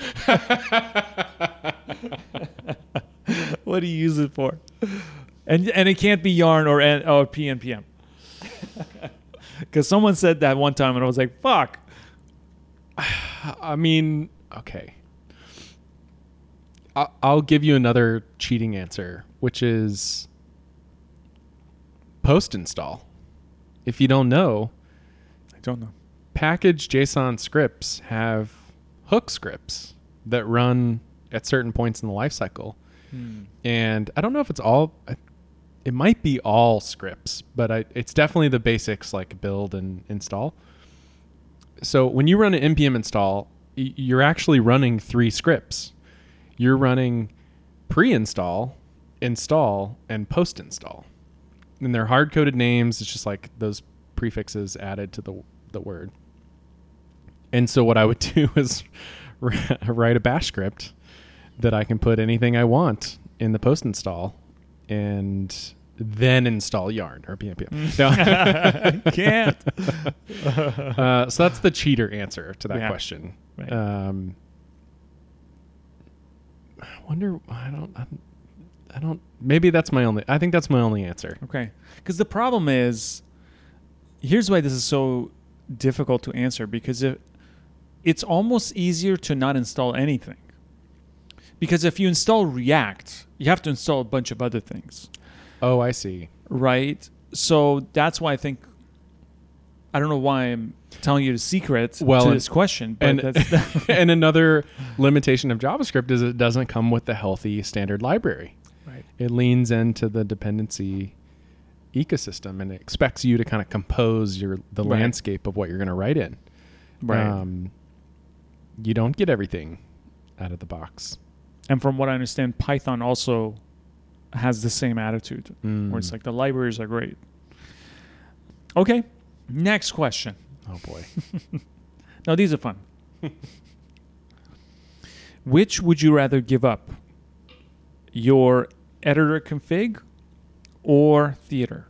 What do you use it for? And it can't be yarn or pnpm. Because someone said that one time, and I was like, "Fuck." I mean, okay. I'll give you another cheating answer, which is post install. If you don't know, I don't know. Package JSON scripts have hook scripts that run at certain points in the lifecycle. And I don't know if it's all, it might be all scripts, but it's definitely the basics like build and install. So when you run an npm install, you're actually running 3 scripts. You're running pre-install, install, and post-install. And they're hard-coded names. It's just like those prefixes added to the word. And so what I would do is write a bash script that I can put anything I want in the post-install and then install yarn or pnpm. No. Can't. So that's the cheater answer to that question. Right. I don't, maybe that's I think that's my only answer. Okay. Because the problem is, here's why this is so difficult to answer, because it's almost easier to not install anything. Because if you install React, you have to install a bunch of other things. Oh, I see. Right? So that's why I think, I don't know why I'm telling you the secret to this question. But that's and another limitation of JavaScript is it doesn't come with the healthy standard library. Right. It leans into the dependency ecosystem and it expects you to kind of compose the landscape of what you're going to write in. Right. You don't get everything out of the box. And from what I understand, Python also has the same attitude, where it's like the libraries are great. Okay, next question. Oh boy. No, these are fun. Which would you rather give up? Your editor config or theater?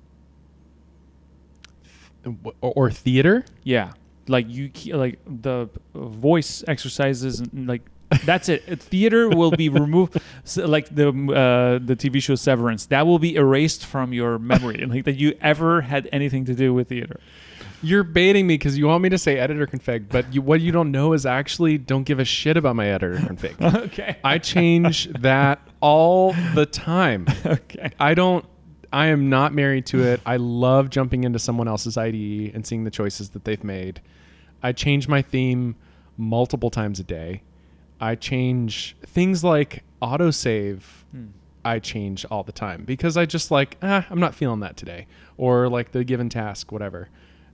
Or theater? Yeah, like like the voice exercises, and like that's it. Theater will be removed, so like the TV show Severance. That will be erased from your memory, like that you ever had anything to do with theater. You're baiting me because you want me to say editor config, but what you don't know is I actually don't give a shit about my editor config. Okay, I change that all the time. Okay, I am not married to it. I love jumping into someone else's IDE and seeing the choices that they've made. I change my theme multiple times a day. I change things like autosave. I change all the time because I just like, I'm not feeling that today. Or like the given task, whatever.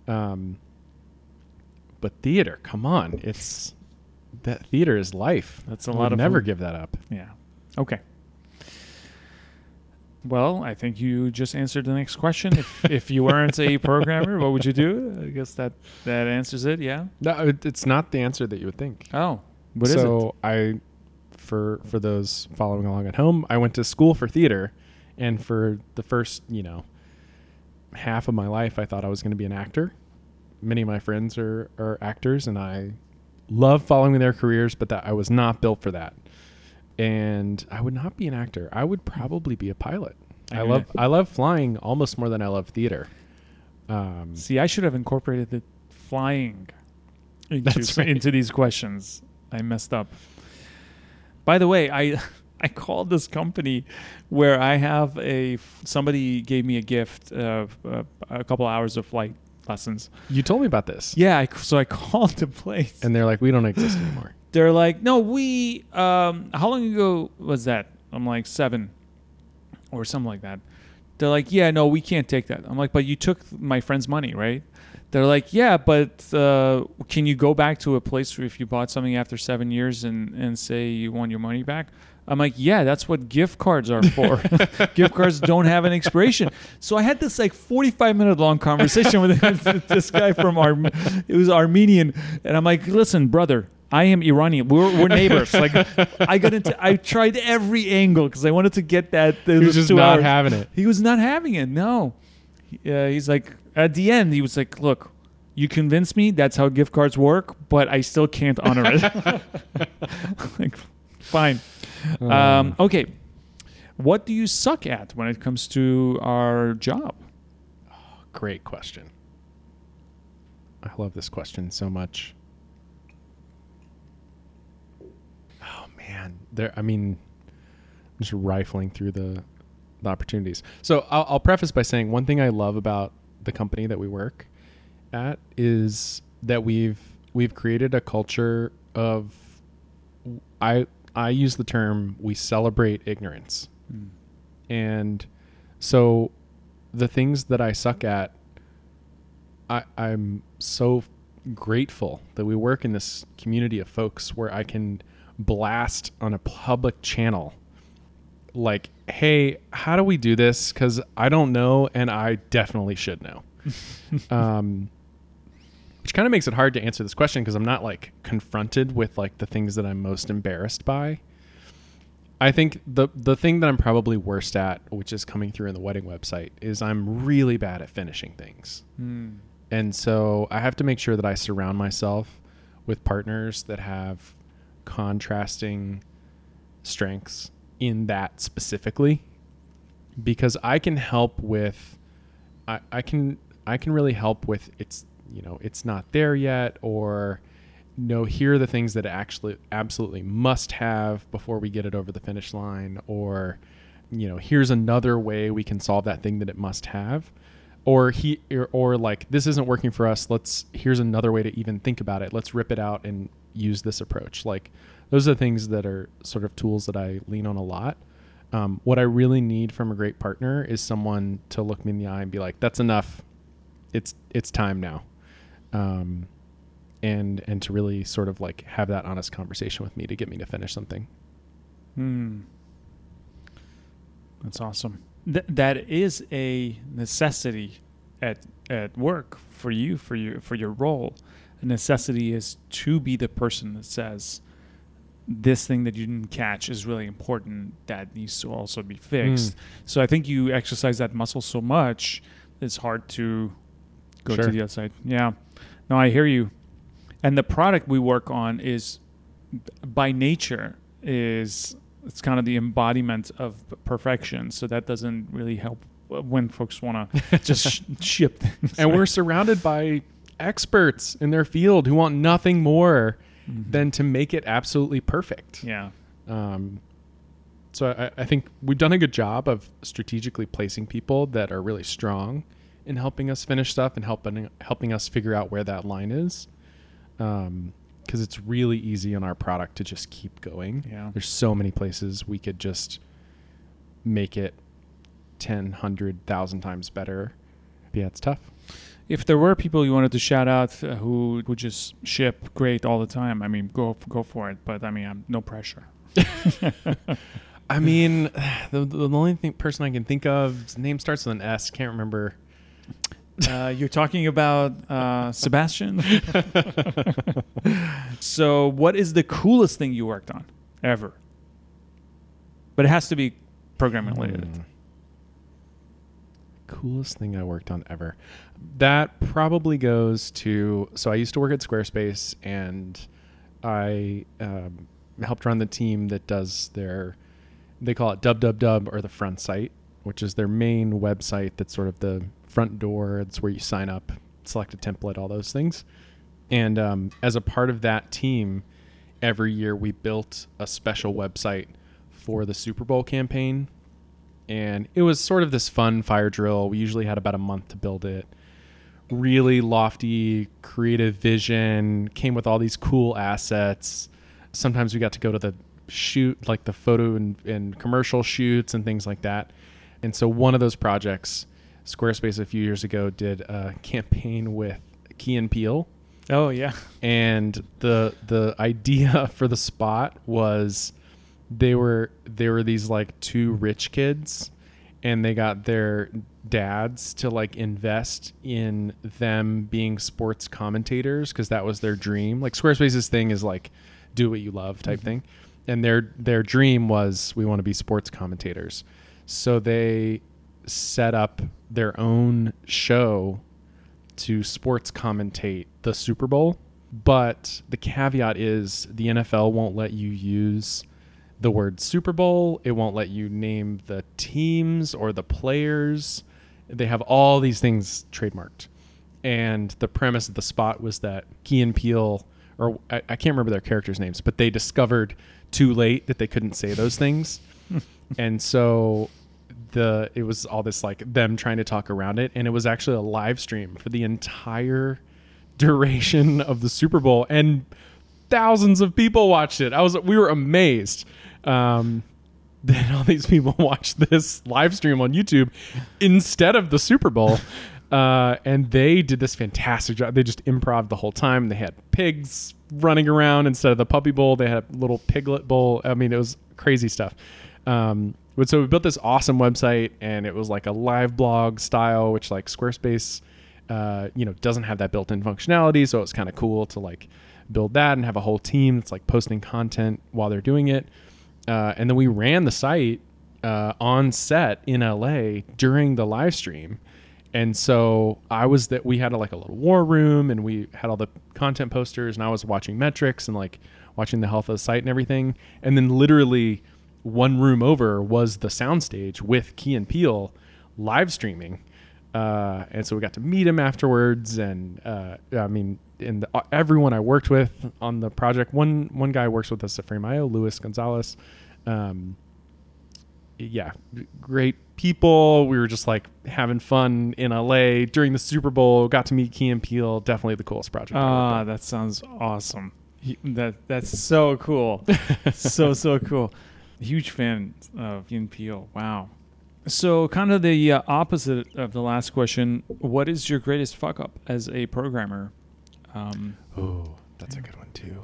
But theater, come on. That theater is life. That's a lot of never food. give that up. Yeah. Okay. Well, I think you just answered the next question. If you weren't a programmer, what would you do? I guess that answers it. Yeah. No, it's not the answer that you would think. Oh, what is it? So for those following along at home, I went to school for theater, and for the first, half of my life, I thought I was going to be an actor. Many of my friends are actors, and I love following their careers, but that I was not built for that. And I would not be an actor. I would probably be a pilot. I love flying almost more than I love theater. See, I should have incorporated the flying into these questions. I messed up. By the way, I called this company where I have somebody gave me a gift of a couple hours of flight lessons. You told me about this. Yeah, so I called the place. And they're like, we don't exist anymore. They're like, no, how long ago was that? I'm like 7 or something like that. They're like, yeah, no, we can't take that. I'm like, but you took my friend's money, right? They're like, yeah, but can you go back to a place where if you bought something after 7 years and say you want your money back? I'm like, yeah, that's what gift cards are for. Gift cards don't have an expiration. So I had this like 45-minute long conversation with this guy from it was Armenian. And I'm like, listen, brother, I am Iranian. We're neighbors. Like I tried every angle because I wanted to get that. He was just not having it. He was not having it. No. He's like, at the end, he was like, look, you convinced me that's how gift cards work, but I still can't honor it. Like, fine. Okay. What do you suck at when it comes to our job? Oh, great question. I love this question so much. Oh, man. I'm just rifling through the opportunities. So I'll preface by saying one thing I love about the company that we work at is that we've created a culture of I use the term we celebrate ignorance. And so the things that I suck at, I'm so grateful that we work in this community of folks where I can blast on a public channel like, hey, how do we do this? Because I don't know, and I definitely should know. Which kind of makes it hard to answer this question because I'm not like confronted with like the things that I'm most embarrassed by. I think the thing that I'm probably worst at, which is coming through in the wedding website, is I'm really bad at finishing things. And so I have to make sure that I surround myself with partners that have contrasting strengths in that specifically, because I can help with, I can really help with it's not there yet, or no, here are the things that actually absolutely must have before we get it over the finish line, or, here's another way we can solve that thing that it must have, or like, this isn't working for us. Here's another way to even think about it. Let's rip it out and use this approach. Like, those are the things that are sort of tools that I lean on a lot. What I really need from a great partner is someone to look me in the eye and be like, that's enough. It's time now. And to really sort of like have that honest conversation with me to get me to finish something. That's awesome. That is a necessity at work for you, for your role. A necessity is to be the person that says, this thing that you didn't catch is really important. That needs to also be fixed. So I think you exercise that muscle so much, it's hard to go to the other side. Yeah. No, I hear you. And the product we work on is, by nature, it's kind of the embodiment of perfection. So that doesn't really help when folks want to just ship things. And we're surrounded by experts in their field who want nothing more than to make it absolutely perfect. Yeah. So I think we've done a good job of strategically placing people that are really strong in helping us finish stuff and helping us figure out where that line is. Because it's really easy on our product to just keep going. Yeah. There's so many places we could just make it 10, 100, 1,000 times better. But yeah, it's tough. If there were people you wanted to shout out who would just ship great all the time, I mean, go for it. But I mean, no pressure. I mean, the only person I can think of, his name starts with an S. Can't remember. You're talking about Sebastian? So what is the coolest thing you worked on ever? But it has to be programming related. Coolest thing I worked on ever. That probably goes to, so I used to work at Squarespace, and I helped run the team that does they call it www, or the front site, which is their main website. That's sort of the front door. It's where you sign up, select a template, all those things. And as a part of that team, every year we built a special website for the Super Bowl campaign. And it was sort of this fun fire drill. We usually had about a month to build it. Really lofty, creative vision, came with all these cool assets. Sometimes we got to go to the shoot, like the photo and commercial shoots and things like that. And so one of those projects, Squarespace a few years ago did a campaign with Key and Peele. Oh, yeah. And the idea for the spot was they were these like two rich kids, and they got their dads to like invest in them being sports commentators, because that was their dream. Like, Squarespace's thing is like do what you love type thing. And their dream was, we want to be sports commentators. So they set up their own show to sports commentate the Super Bowl. But the caveat is the NFL won't let you use the word Super Bowl. It won't let you name the teams or the players. They have all these things trademarked. And the premise of the spot was that Key and Peele, or I can't remember their characters' names, but they discovered too late that they couldn't say those things. And so it was all this like them trying to talk around it. And it was actually a live stream for the entire duration of the Super Bowl, and thousands of people watched it. We were amazed. That all these people watched this live stream on YouTube instead of the Super Bowl. And they did this fantastic job. They just improv the whole time. They had pigs running around instead of the puppy bowl. They had a little piglet bowl. I mean, it was crazy stuff. But so we built this awesome website, and it was like a live blog style, which like Squarespace, doesn't have that built-in functionality. So it's kind of cool to like build that and have a whole team that's like posting content while they're doing it. And then we ran the site on set in LA during the live stream. And so we had like a little war room, and we had all the content posters, and I was watching metrics and like watching the health of the site and everything. And then literally one room over was the soundstage with Key and Peele live streaming. And so we got to meet him afterwards. And everyone I worked with on the project, one guy works with us at Frame.io, Luis Gonzalez. Great people. We were just like having fun in LA during the Super Bowl. Got to meet Key and Peele. Definitely the coolest project. That sounds awesome. That's so cool. so cool. Huge fan of Key and Peele. Wow. So kind of the opposite of the last question. What is your greatest fuck up as a programmer? That's a good one too.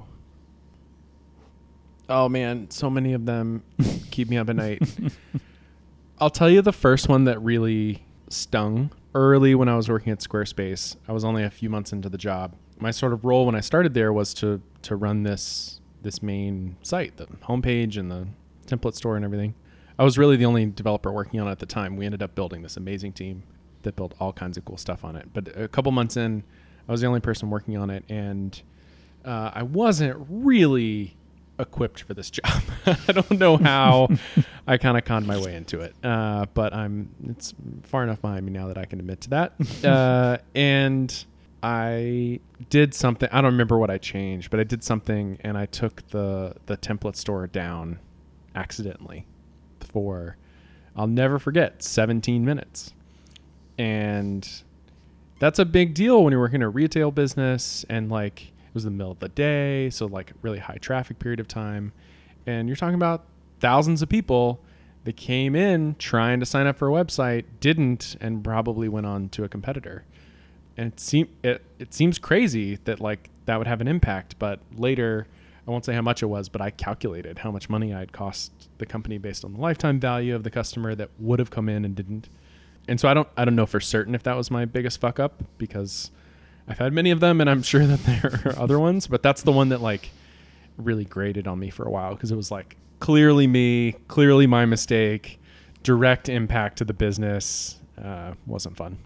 Oh man, so many of them keep me up at night. I'll tell you the first one that really stung early when I was working at Squarespace. I was only a few months into the job. My sort of role when I started there was to run this main site, the homepage and the template store and everything. I was really the only developer working on it at the time. We ended up building this amazing team that built all kinds of cool stuff on it. But a couple months in, I was the only person working on it, and I wasn't really equipped for this job. I don't know how I kind of conned my way into it, but it's far enough behind me now that I can admit to that. And I did something. I don't remember what I changed, but I did something, and I took the template store down accidentally for, I'll never forget, 17 minutes. And that's a big deal when you're working in a retail business, and like it was the middle of the day, so like really high traffic period of time, and you're talking about thousands of people that came in trying to sign up for a website, didn't, and probably went on to a competitor. And it seems crazy that like that would have an impact, but later, I won't say how much it was, but I calculated how much money I'd cost the company based on the lifetime value of the customer that would have come in and didn't. And so I don't know for certain if that was my biggest fuck up, because I've had many of them, and I'm sure that there are other ones, but that's the one that like really grated on me for a while, because it was like clearly me, clearly my mistake, direct impact to the business. Wasn't fun.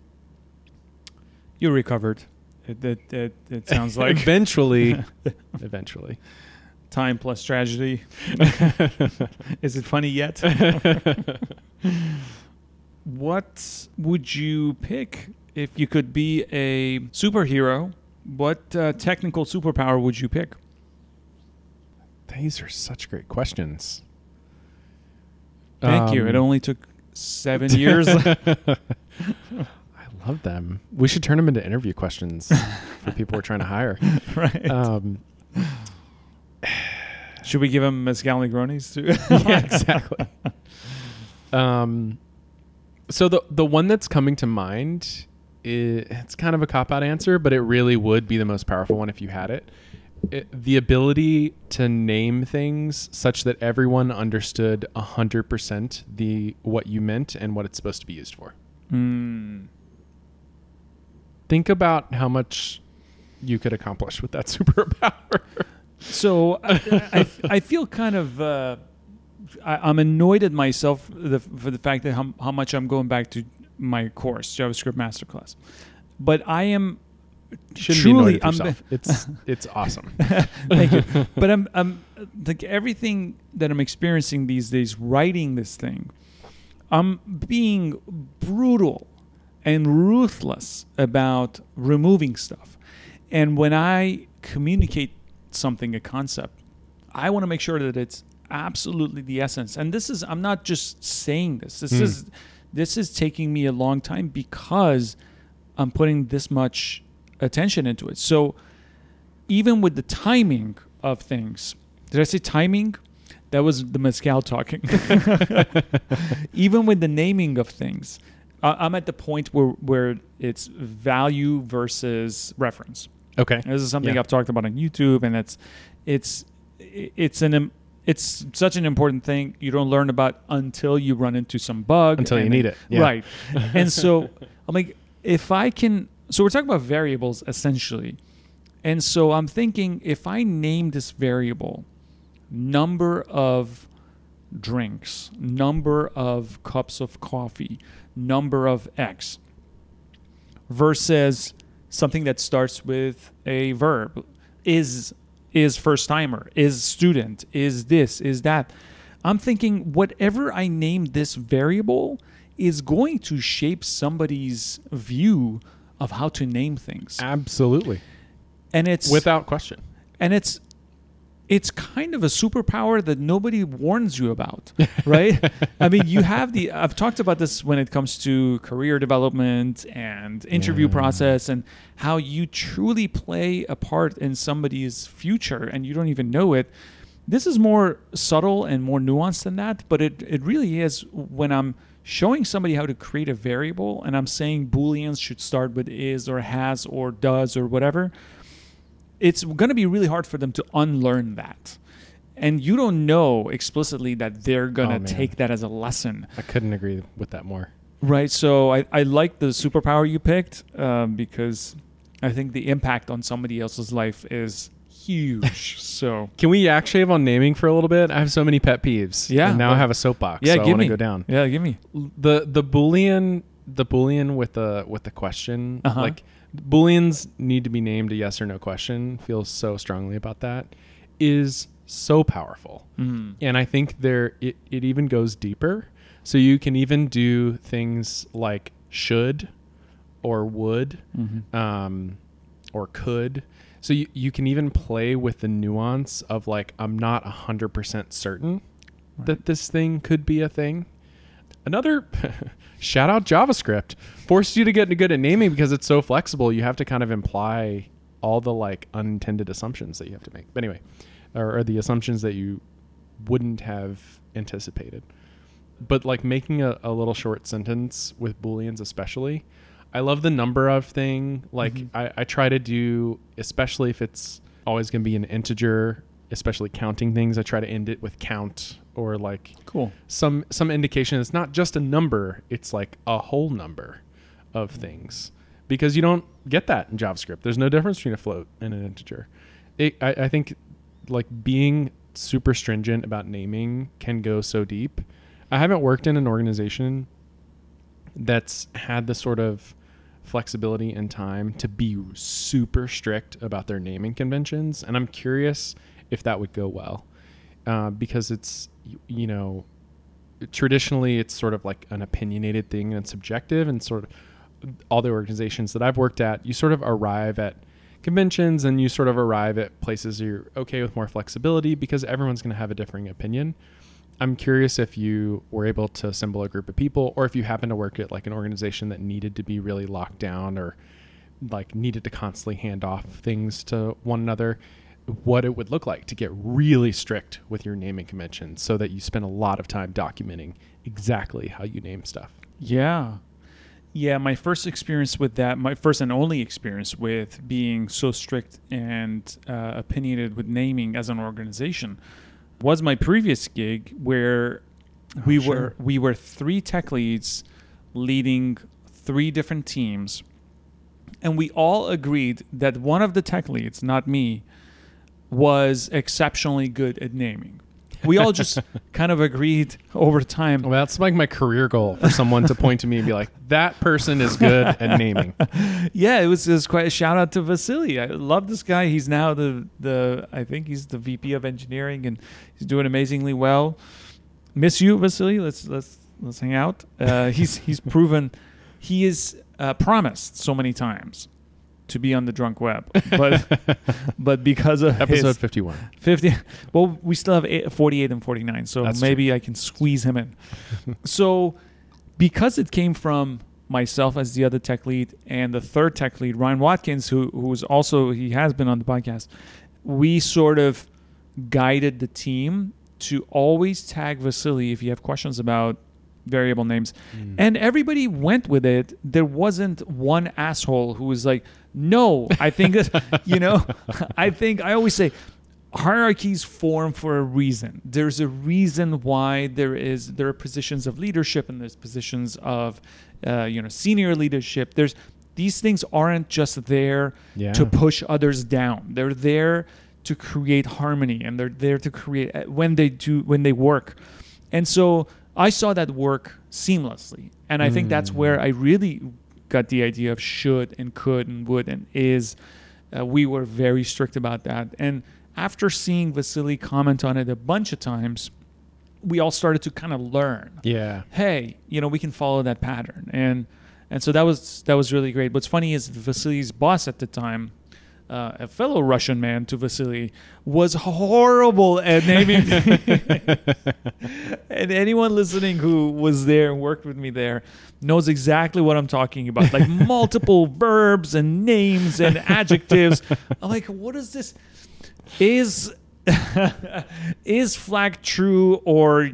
You recovered. It sounds like eventually. Time plus tragedy. Is it funny yet? What would you pick if you could be a superhero? What technical superpower would you pick? These are such great questions. Thank you. It only took 7 years. I love them. We should turn them into interview questions for people we're trying to hire. Right. Should we give them mezcal Negronis too? Yeah, exactly. So the one that's coming to mind, it's kind of a cop-out answer, but it really would be the most powerful one if you had it. The ability to name things such that everyone understood 100% what you meant and what it's supposed to be used for. Think about how much you could accomplish with that superpower. So I feel kind of I'm annoyed at myself for the fact that how much I'm going back to my course, JavaScript Masterclass. But I am truly it's awesome. Thank you. But I'm like everything that I'm experiencing these days, writing this thing, I'm being brutal and ruthless about removing stuff. And when I communicate something, a concept, I want to make sure that it's absolutely the essence. And this is, I'm not just saying this. This is taking me a long time because I'm putting this much attention into it. So even with the timing of things, did I say timing? That was the mezcal talking. Even with the naming of things, I'm at the point where it's value versus reference. Okay. This is something I've talked about on YouTube, and it's such an important thing you don't learn about until you run into some bug. Until you need it. Yeah. Right. And so I'm like, if I can, so we're talking about variables essentially. And so I'm thinking, if I name this variable number of drinks, number of cups of coffee, number of X, versus something that starts with a verb, is first timer, is student, is this, is that. I'm thinking whatever I name this variable is going to shape somebody's view of how to name things. Absolutely. And it's without question. And it's kind of a superpower that nobody warns you about, right? I mean, I've talked about this when it comes to career development and interview process and how you truly play a part in somebody's future and you don't even know it. This is more subtle and more nuanced than that, but it really is when I'm showing somebody how to create a variable and I'm saying Booleans should start with is or has or does or whatever. It's going to be really hard for them to unlearn that. And you don't know explicitly that they're going to take that as a lesson. I couldn't agree with that more. Right. So I like the superpower you picked because I think the impact on somebody else's life is huge. So can we yak shave on naming for a little bit? I have so many pet peeves. Yeah. And now I have a soapbox. Yeah, so I want to go down. Yeah, give me. The Boolean with the question, like Booleans need to be named a yes or no question, feels so strongly about that, is so powerful. And I think it even goes deeper. So you can even do things like should or would or could. So you can even play with the nuance of like, I'm not 100% certain that this thing could be a thing. Another shout out JavaScript forced you to get good at naming because it's so flexible. You have to kind of imply all the like unintended assumptions that you have to make. But anyway, or the assumptions that you wouldn't have anticipated. But like making a little short sentence with Booleans especially, I love the number of thing. Like I try to do, especially if it's always going to be an integer, especially counting things, I try to end it with count or like some indication. It's not just a number. It's like a whole number of things because you don't get that in JavaScript. There's no difference between a float and an integer. I think like being super stringent about naming can go so deep. I haven't worked in an organization that's had the sort of flexibility and time to be super strict about their naming conventions. And I'm curious if that would go well because it's, you know, traditionally it's sort of like an opinionated thing and it's subjective, and sort of all the organizations that I've worked at, you sort of arrive at conventions and you sort of arrive at places you're okay with more flexibility because everyone's going to have a differing opinion. I'm curious if you were able to assemble a group of people, or if you happen to work at like an organization that needed to be really locked down or like needed to constantly hand off things to one another, what it would look like to get really strict with your naming conventions so that you spend a lot of time documenting exactly how you name stuff. Yeah. Yeah, my first experience with that, my first and only experience with being so strict and opinionated with naming as an organization was my previous gig, where we were 3 tech leads leading 3 different teams, and we all agreed that one of the tech leads, not me, was exceptionally good at naming. We all just kind of agreed over time. Well, that's like my career goal, for someone to point to me and be like, that person is good at naming. Yeah, it was quite a shout out to Vasily. I love this guy. He's now I think he's the VP of engineering, and he's doing amazingly well. Miss you, Vasily. Let's hang out. He's proven, he is promised so many times to be on the Drunk Web, but because of episode 50, well, we still have 48 and 49, so that's maybe true. I can squeeze him in. So because it came from myself as the other tech lead and the third tech lead, Ryan Watkins, who's also, he has been on the podcast, we sort of guided the team to always tag Vasily if you have questions about variable names. And everybody went with it. There wasn't one asshole who was like, no, I think that, you know, I always say hierarchies form for a reason. There's a reason why there are positions of leadership and there's positions of, senior leadership. These things aren't just there to push others down. They're there to create harmony, and they're there to create when they work. And so I saw that work seamlessly. And I think that's where I really got the idea of should and could and would and is. We were very strict about that. And after seeing Vasily comment on it a bunch of times, we all started to kind of learn. Yeah. Hey, we can follow that pattern, and so that was really great. What's funny is Vasily's boss at the time, a fellow Russian man to Vasily, was horrible at naming. And anyone listening who was there and worked with me there knows exactly what I'm talking about. Like multiple verbs and names and adjectives. I'm like, what is this? Is flag true or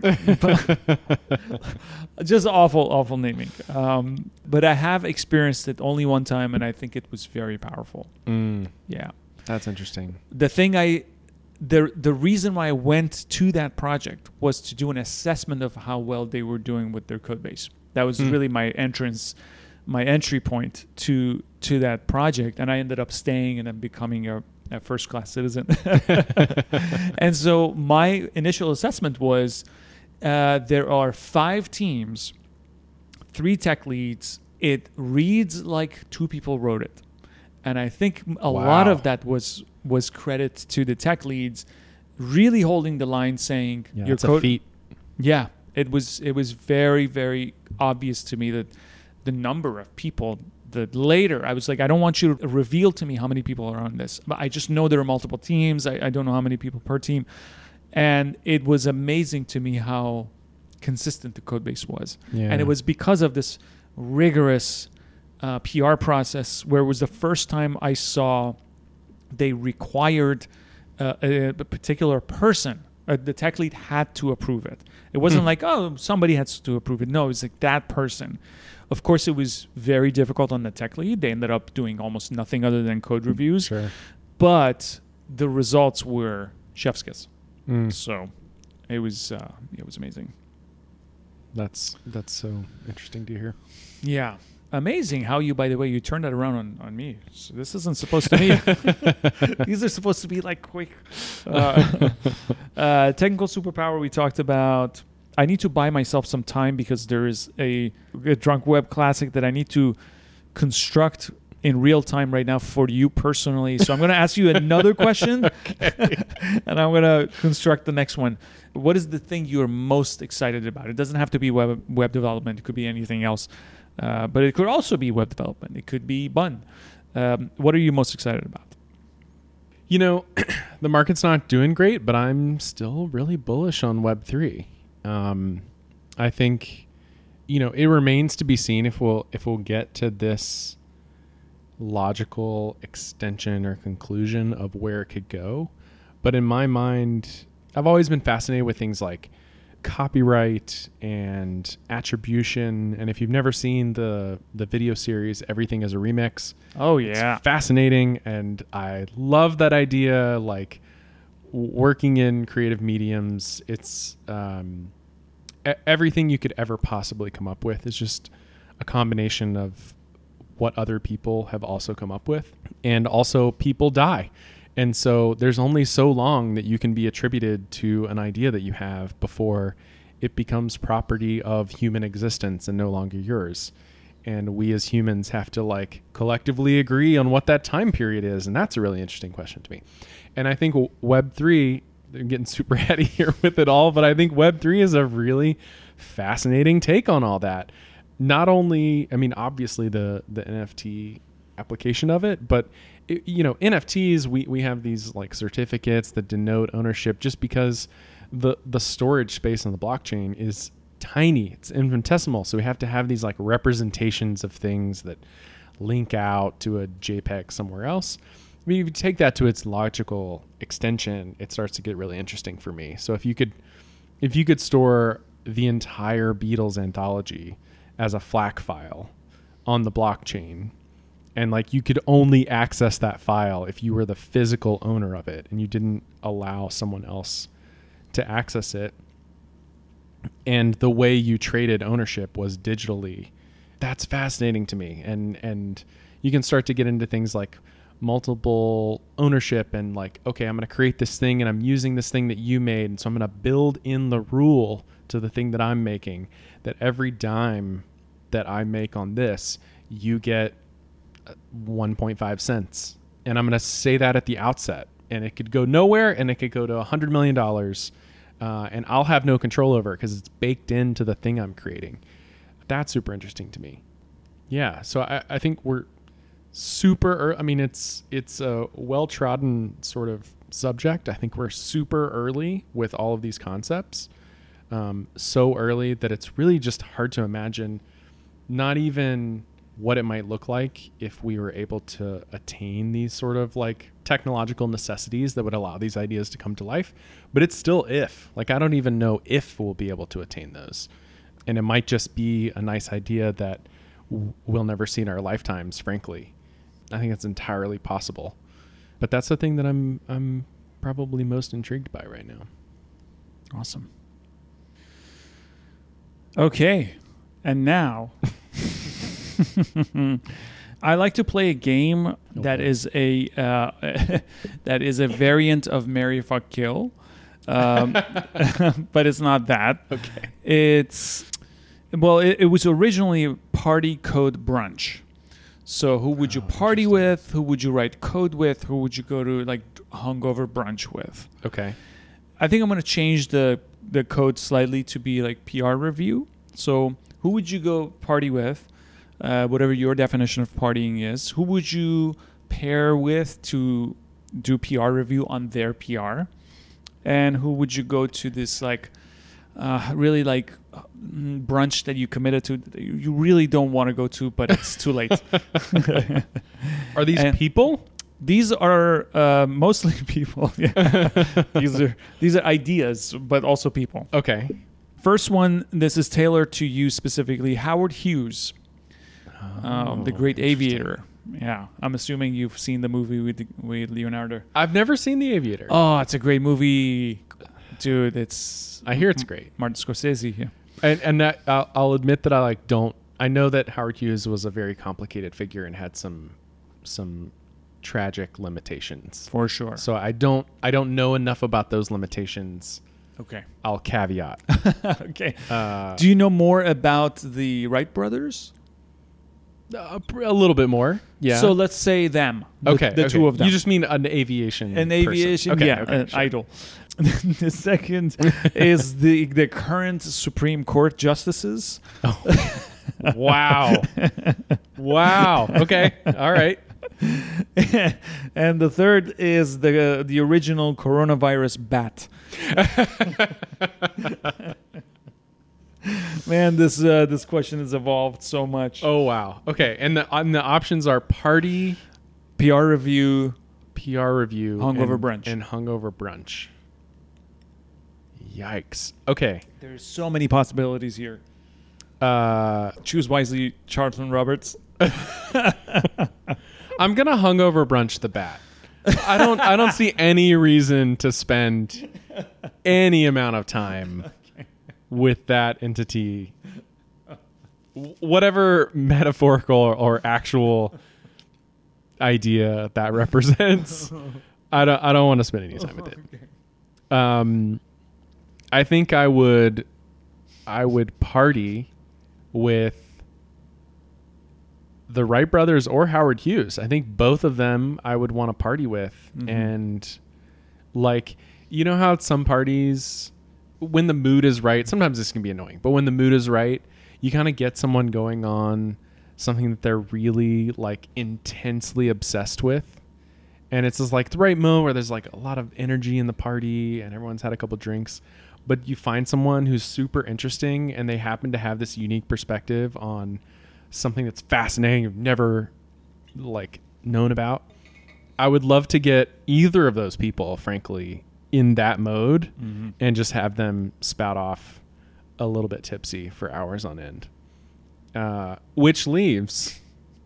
just awful naming. But I have experienced it only one time, and I think it was very powerful. Yeah, that's interesting. The reason why I went to that project was to do an assessment of how well they were doing with their code base. That was really my entry point to that project, and I ended up staying and then becoming a first-class citizen. And so my initial assessment was there are 5 teams, 3 tech leads. It reads like 2 people wrote it. And I think a lot of that was credit to the tech leads really holding the line, saying your code. A feat. Yeah, it was very, very obvious to me that the number of people that later I was like, I don't want you to reveal to me how many people are on this, but I just know there are multiple teams. I don't know how many people per team. And it was amazing to me how consistent the code base was. Yeah. And it was because of this rigorous PR process where it was the first time I saw they required a particular person. The tech lead had to approve it. It wasn't like, oh, somebody has to approve it. No, it was like that person. Of course, it was very difficult on the tech lead. They ended up doing almost nothing other than code reviews. Sure. But the results were chef's kiss. So it was amazing. That's so interesting to hear. Yeah. Amazing how you, by the way, you turned that around on me. So this isn't supposed to be. These are supposed to be like quick. Technical superpower we talked about. I need to buy myself some time because there is a Drunk Web Classic that I need to construct in real time right now for you personally. So I'm going to ask you another question, and I'm going to construct the next one. What is the thing you are most excited about? It doesn't have to be web development. It could be anything else. But it could also be web development. It could be Bun. What are you most excited about? The market's not doing great, but I'm still really bullish on Web3. I think, it remains to be seen if we'll get to this logical extension or conclusion of where it could go. But in my mind, I've always been fascinated with things like copyright and attribution. And if you've never seen the video series, Everything is a Remix. Oh, yeah. It's fascinating. And I love that idea. Like working in creative mediums, it's everything you could ever possibly come up with is just a combination of what other people have also come up with. And also people die. And so there's only so long that you can be attributed to an idea that you have before it becomes property of human existence and no longer yours. And we as humans have to collectively agree on what that time period is. And that's a really interesting question to me. And I think Web3, they're getting super heady here with it all, but I think Web3 is a really fascinating take on all that. Not only, obviously the NFT application of it, but NFTs, we have these certificates that denote ownership just because the storage space on the blockchain is tiny. It's infinitesimal. So we have to have these representations of things that link out to a JPEG somewhere else. If you take that to its logical extension, it starts to get really interesting for me. So if you could store the entire Beatles anthology as a FLAC file on the blockchain, and you could only access that file if you were the physical owner of it and you didn't allow someone else to access it, and the way you traded ownership was digitally, that's fascinating to me. And you can start to get into things like multiple ownership and okay, I'm going to create this thing and I'm using this thing that you made, and so I'm going to build in the rule to the thing that I'm making, that every dime that I make on this, you get 1.5 cents. And I'm going to say that at the outset, and it could go nowhere and it could go to $100 million. and I'll have no control over it because it's baked into the thing I'm creating. That's super interesting to me. Yeah, so I think we're super. I mean, it's a well-trodden sort of subject. I think we're super early with all of these concepts, so early that it's really just hard to imagine. Not even what it might look like if we were able to attain these sort of like technological necessities that would allow these ideas to come to life. But it's still if. Like, I don't even know if we'll be able to attain those. And it might just be a nice idea that we'll never see in our lifetimes, frankly. I think it's entirely possible. But that's the thing that I'm probably most intrigued by right now. Awesome. Okay. And now I like to play a game that is a that is a variant of Marry, Fuck, Kill, but it's not that. Okay. It was originally Party Code Brunch. So who would you party with? Who would you write code with? Who would you go to like hungover brunch with? Okay. I think I'm going to change the code slightly to be like PR review. So who would you go party with? Whatever your definition of partying is. Who would you pair with to do PR review on their PR? And who would you go to this like really like brunch that you committed to that you really don't want to go to, but it's too late? Are these people? These are mostly people. Yeah. These are ideas, but also people. Okay. First one, this is tailored to you specifically. Howard Hughes, the great aviator. Yeah, I'm assuming you've seen the movie with Leonardo. I've never seen The Aviator. Oh, it's a great movie, dude. I hear it's great. Martin Scorsese. Yeah. And that, I'll admit that I know that Howard Hughes was a very complicated figure and had some tragic limitations. For sure. So I don't know enough about those limitations. Okay. I'll caveat. Okay. Do you know more about the Wright brothers? A little bit more. Yeah. So let's say them. The two of them. You just mean an aviation. An aviation. Okay, yeah. An sure. idol. The second is the current Supreme Court justices. Oh. Wow. Wow. Okay. All right. And the third is the original coronavirus bat. Man, this question has evolved so much. Oh wow. Okay, and the options are party, PR review, hungover brunch, and hungover brunch. Yikes. Okay. There's so many possibilities here. Choose wisely, Charlton Roberts. I'm gonna hungover brunch the bat. I don't see any reason to spend any amount of time with that entity, whatever metaphorical or actual idea that represents. I don't want to spend any time with it. I think I would party with the Wright brothers or Howard Hughes. I think both of them I would want to party with. Mm-hmm. And like, you know how at some parties, when the mood is right, sometimes this can be annoying, but when the mood is right, you kind of get someone going on something that they're really like intensely obsessed with. And it's just like the right moment where there's like a lot of energy in the party and everyone's had a couple drinks, but you find someone who's super interesting and they happen to have this unique perspective on something that's fascinating you've never like known about. I would love to get either of those people, frankly, in that mode, mm-hmm. and just have them spout off a little bit tipsy for hours on end. Which leaves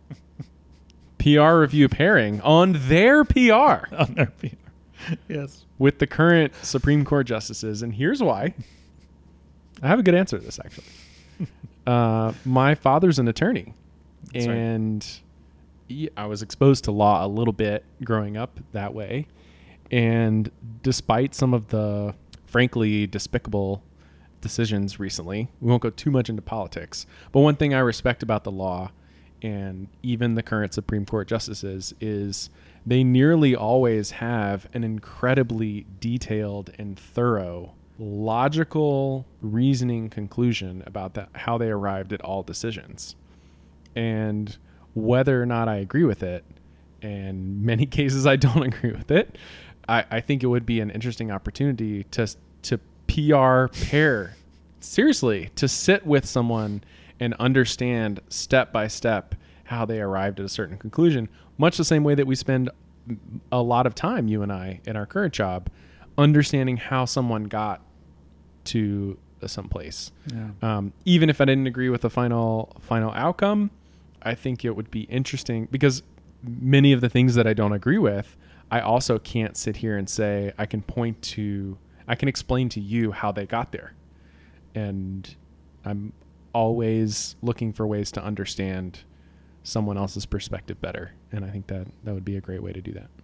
PR review pairing on their PR. On their PR. Yes. With the current Supreme Court justices. And here's why. I have a good answer to this, actually. My father's an attorney. That's and right. I was exposed to law a little bit growing up that way. And despite some of the, frankly, despicable decisions recently, we won't go too much into politics, but one thing I respect about the law and even the current Supreme Court justices is they nearly always have an incredibly detailed and thorough logical reasoning conclusion about that, how they arrived at all decisions. And whether or not I agree with it, and many cases I don't agree with it, I think it would be an interesting opportunity to PR pair, seriously, to sit with someone and understand step by step how they arrived at a certain conclusion, much the same way that we spend a lot of time, you and I, in our current job, understanding how someone got to someplace. Yeah. Even if I didn't agree with the final outcome, I think it would be interesting, because many of the things that I don't agree with, I also can't sit here and say, I can explain to you how they got there. And I'm always looking for ways to understand someone else's perspective better. And I think that would be a great way to do that.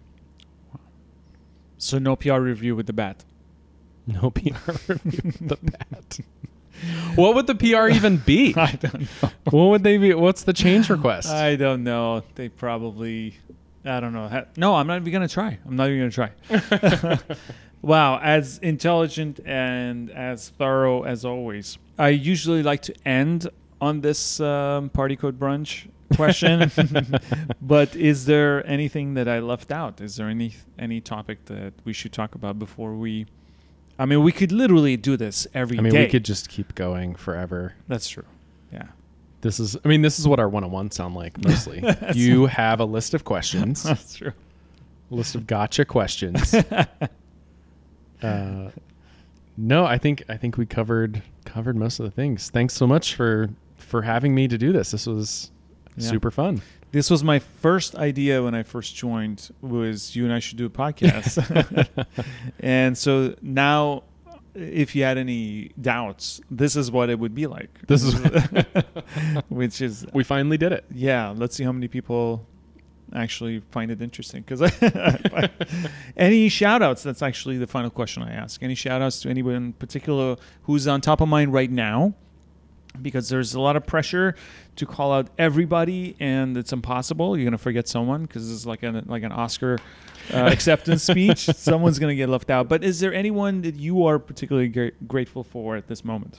So no PR review with the bat. No PR review with the bat. What would the PR even be? I don't know. What would they be? What's the change request? I don't know. They probably, I don't know. No, I'm not even going to try. Wow. As intelligent and as thorough as always. I usually like to end on this party code brunch question, but is there anything that I left out? Is there any topic that we should talk about before we... I mean, we could literally do this every day. We could just keep going forever. That's true. Yeah. This is what our one-on-ones sound like mostly. You have a list of questions. That's true. A list of gotcha questions. No, I think we covered most of the things. Thanks so much for having me to do this. This was super fun. This was my first idea when I first joined, was you and I should do a podcast. And so now, if you had any doubts, this is what it would be like. This is which is... We finally did it. Yeah. Let's see how many people actually find it interesting. Because any shout outs? That's actually the final question I ask. Any shout outs to anyone in particular who's on top of mind right now? Because there's a lot of pressure to call out everybody, and it's impossible. You're going to forget someone, because this is like an Oscar acceptance speech. Someone's going to get left out. But is there anyone that you are particularly grateful for at this moment?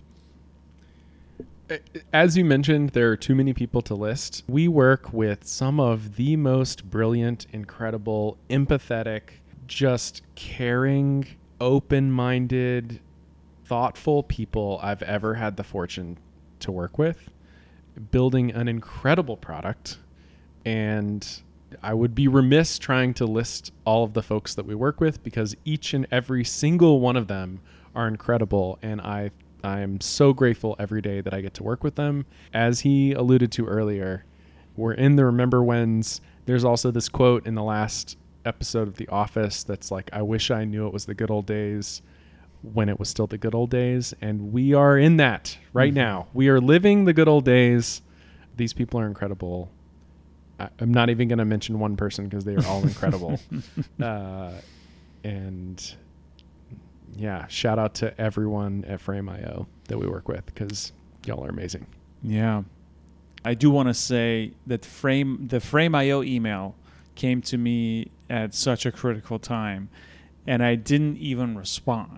As you mentioned, there are too many people to list. We work with some of the most brilliant, incredible, empathetic, just caring, open-minded, thoughtful people I've ever had the fortune to work with, building an incredible product. And I would be remiss trying to list all of the folks that we work with, because each and every single one of them are incredible. And I'm so grateful every day that I get to work with them. As he alluded to earlier, we're in the Remember Whens. There's also this quote in the last episode of The Office that's like, I wish I knew it was the good old days when it was still the good old days. And we are in that right now. We are living the good old days. These people are incredible. I'm not even going to mention one person, because they are all incredible. And yeah, shout out to everyone at Frame.io that we work with, because y'all are amazing. Yeah. I do want to say that the Frame.io email came to me at such a critical time, and I didn't even respond.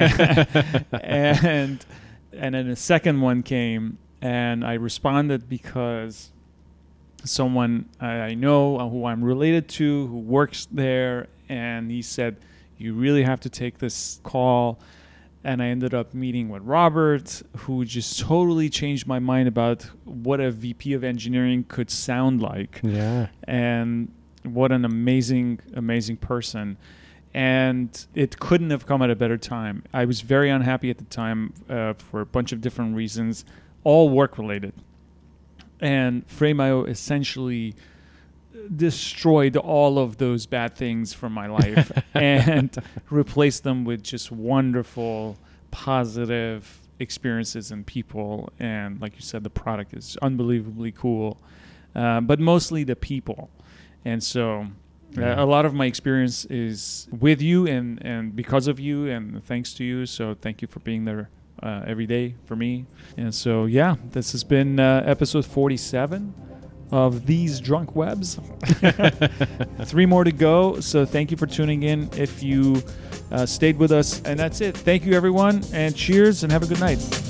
and then a second one came, and I responded because someone I know, who I'm related to, who works there, and he said, you really have to take this call. And I ended up meeting with Robert, who just totally changed my mind about what a VP of engineering could sound like. Yeah. And what an amazing, amazing person. And it couldn't have come at a better time. I was very unhappy at the time for a bunch of different reasons, all work-related. And Frame.io essentially destroyed all of those bad things from my life and replaced them with just wonderful, positive experiences and people. And like you said, the product is unbelievably cool, but mostly the people. And so a lot of my experience is with you and because of you and thanks to you. So thank you for being there every day for me. And so, yeah, this has been episode 47 of these drunk webs. 3 more to go. So thank you for tuning in if you stayed with us. And that's it. Thank you, everyone. And cheers and have a good night.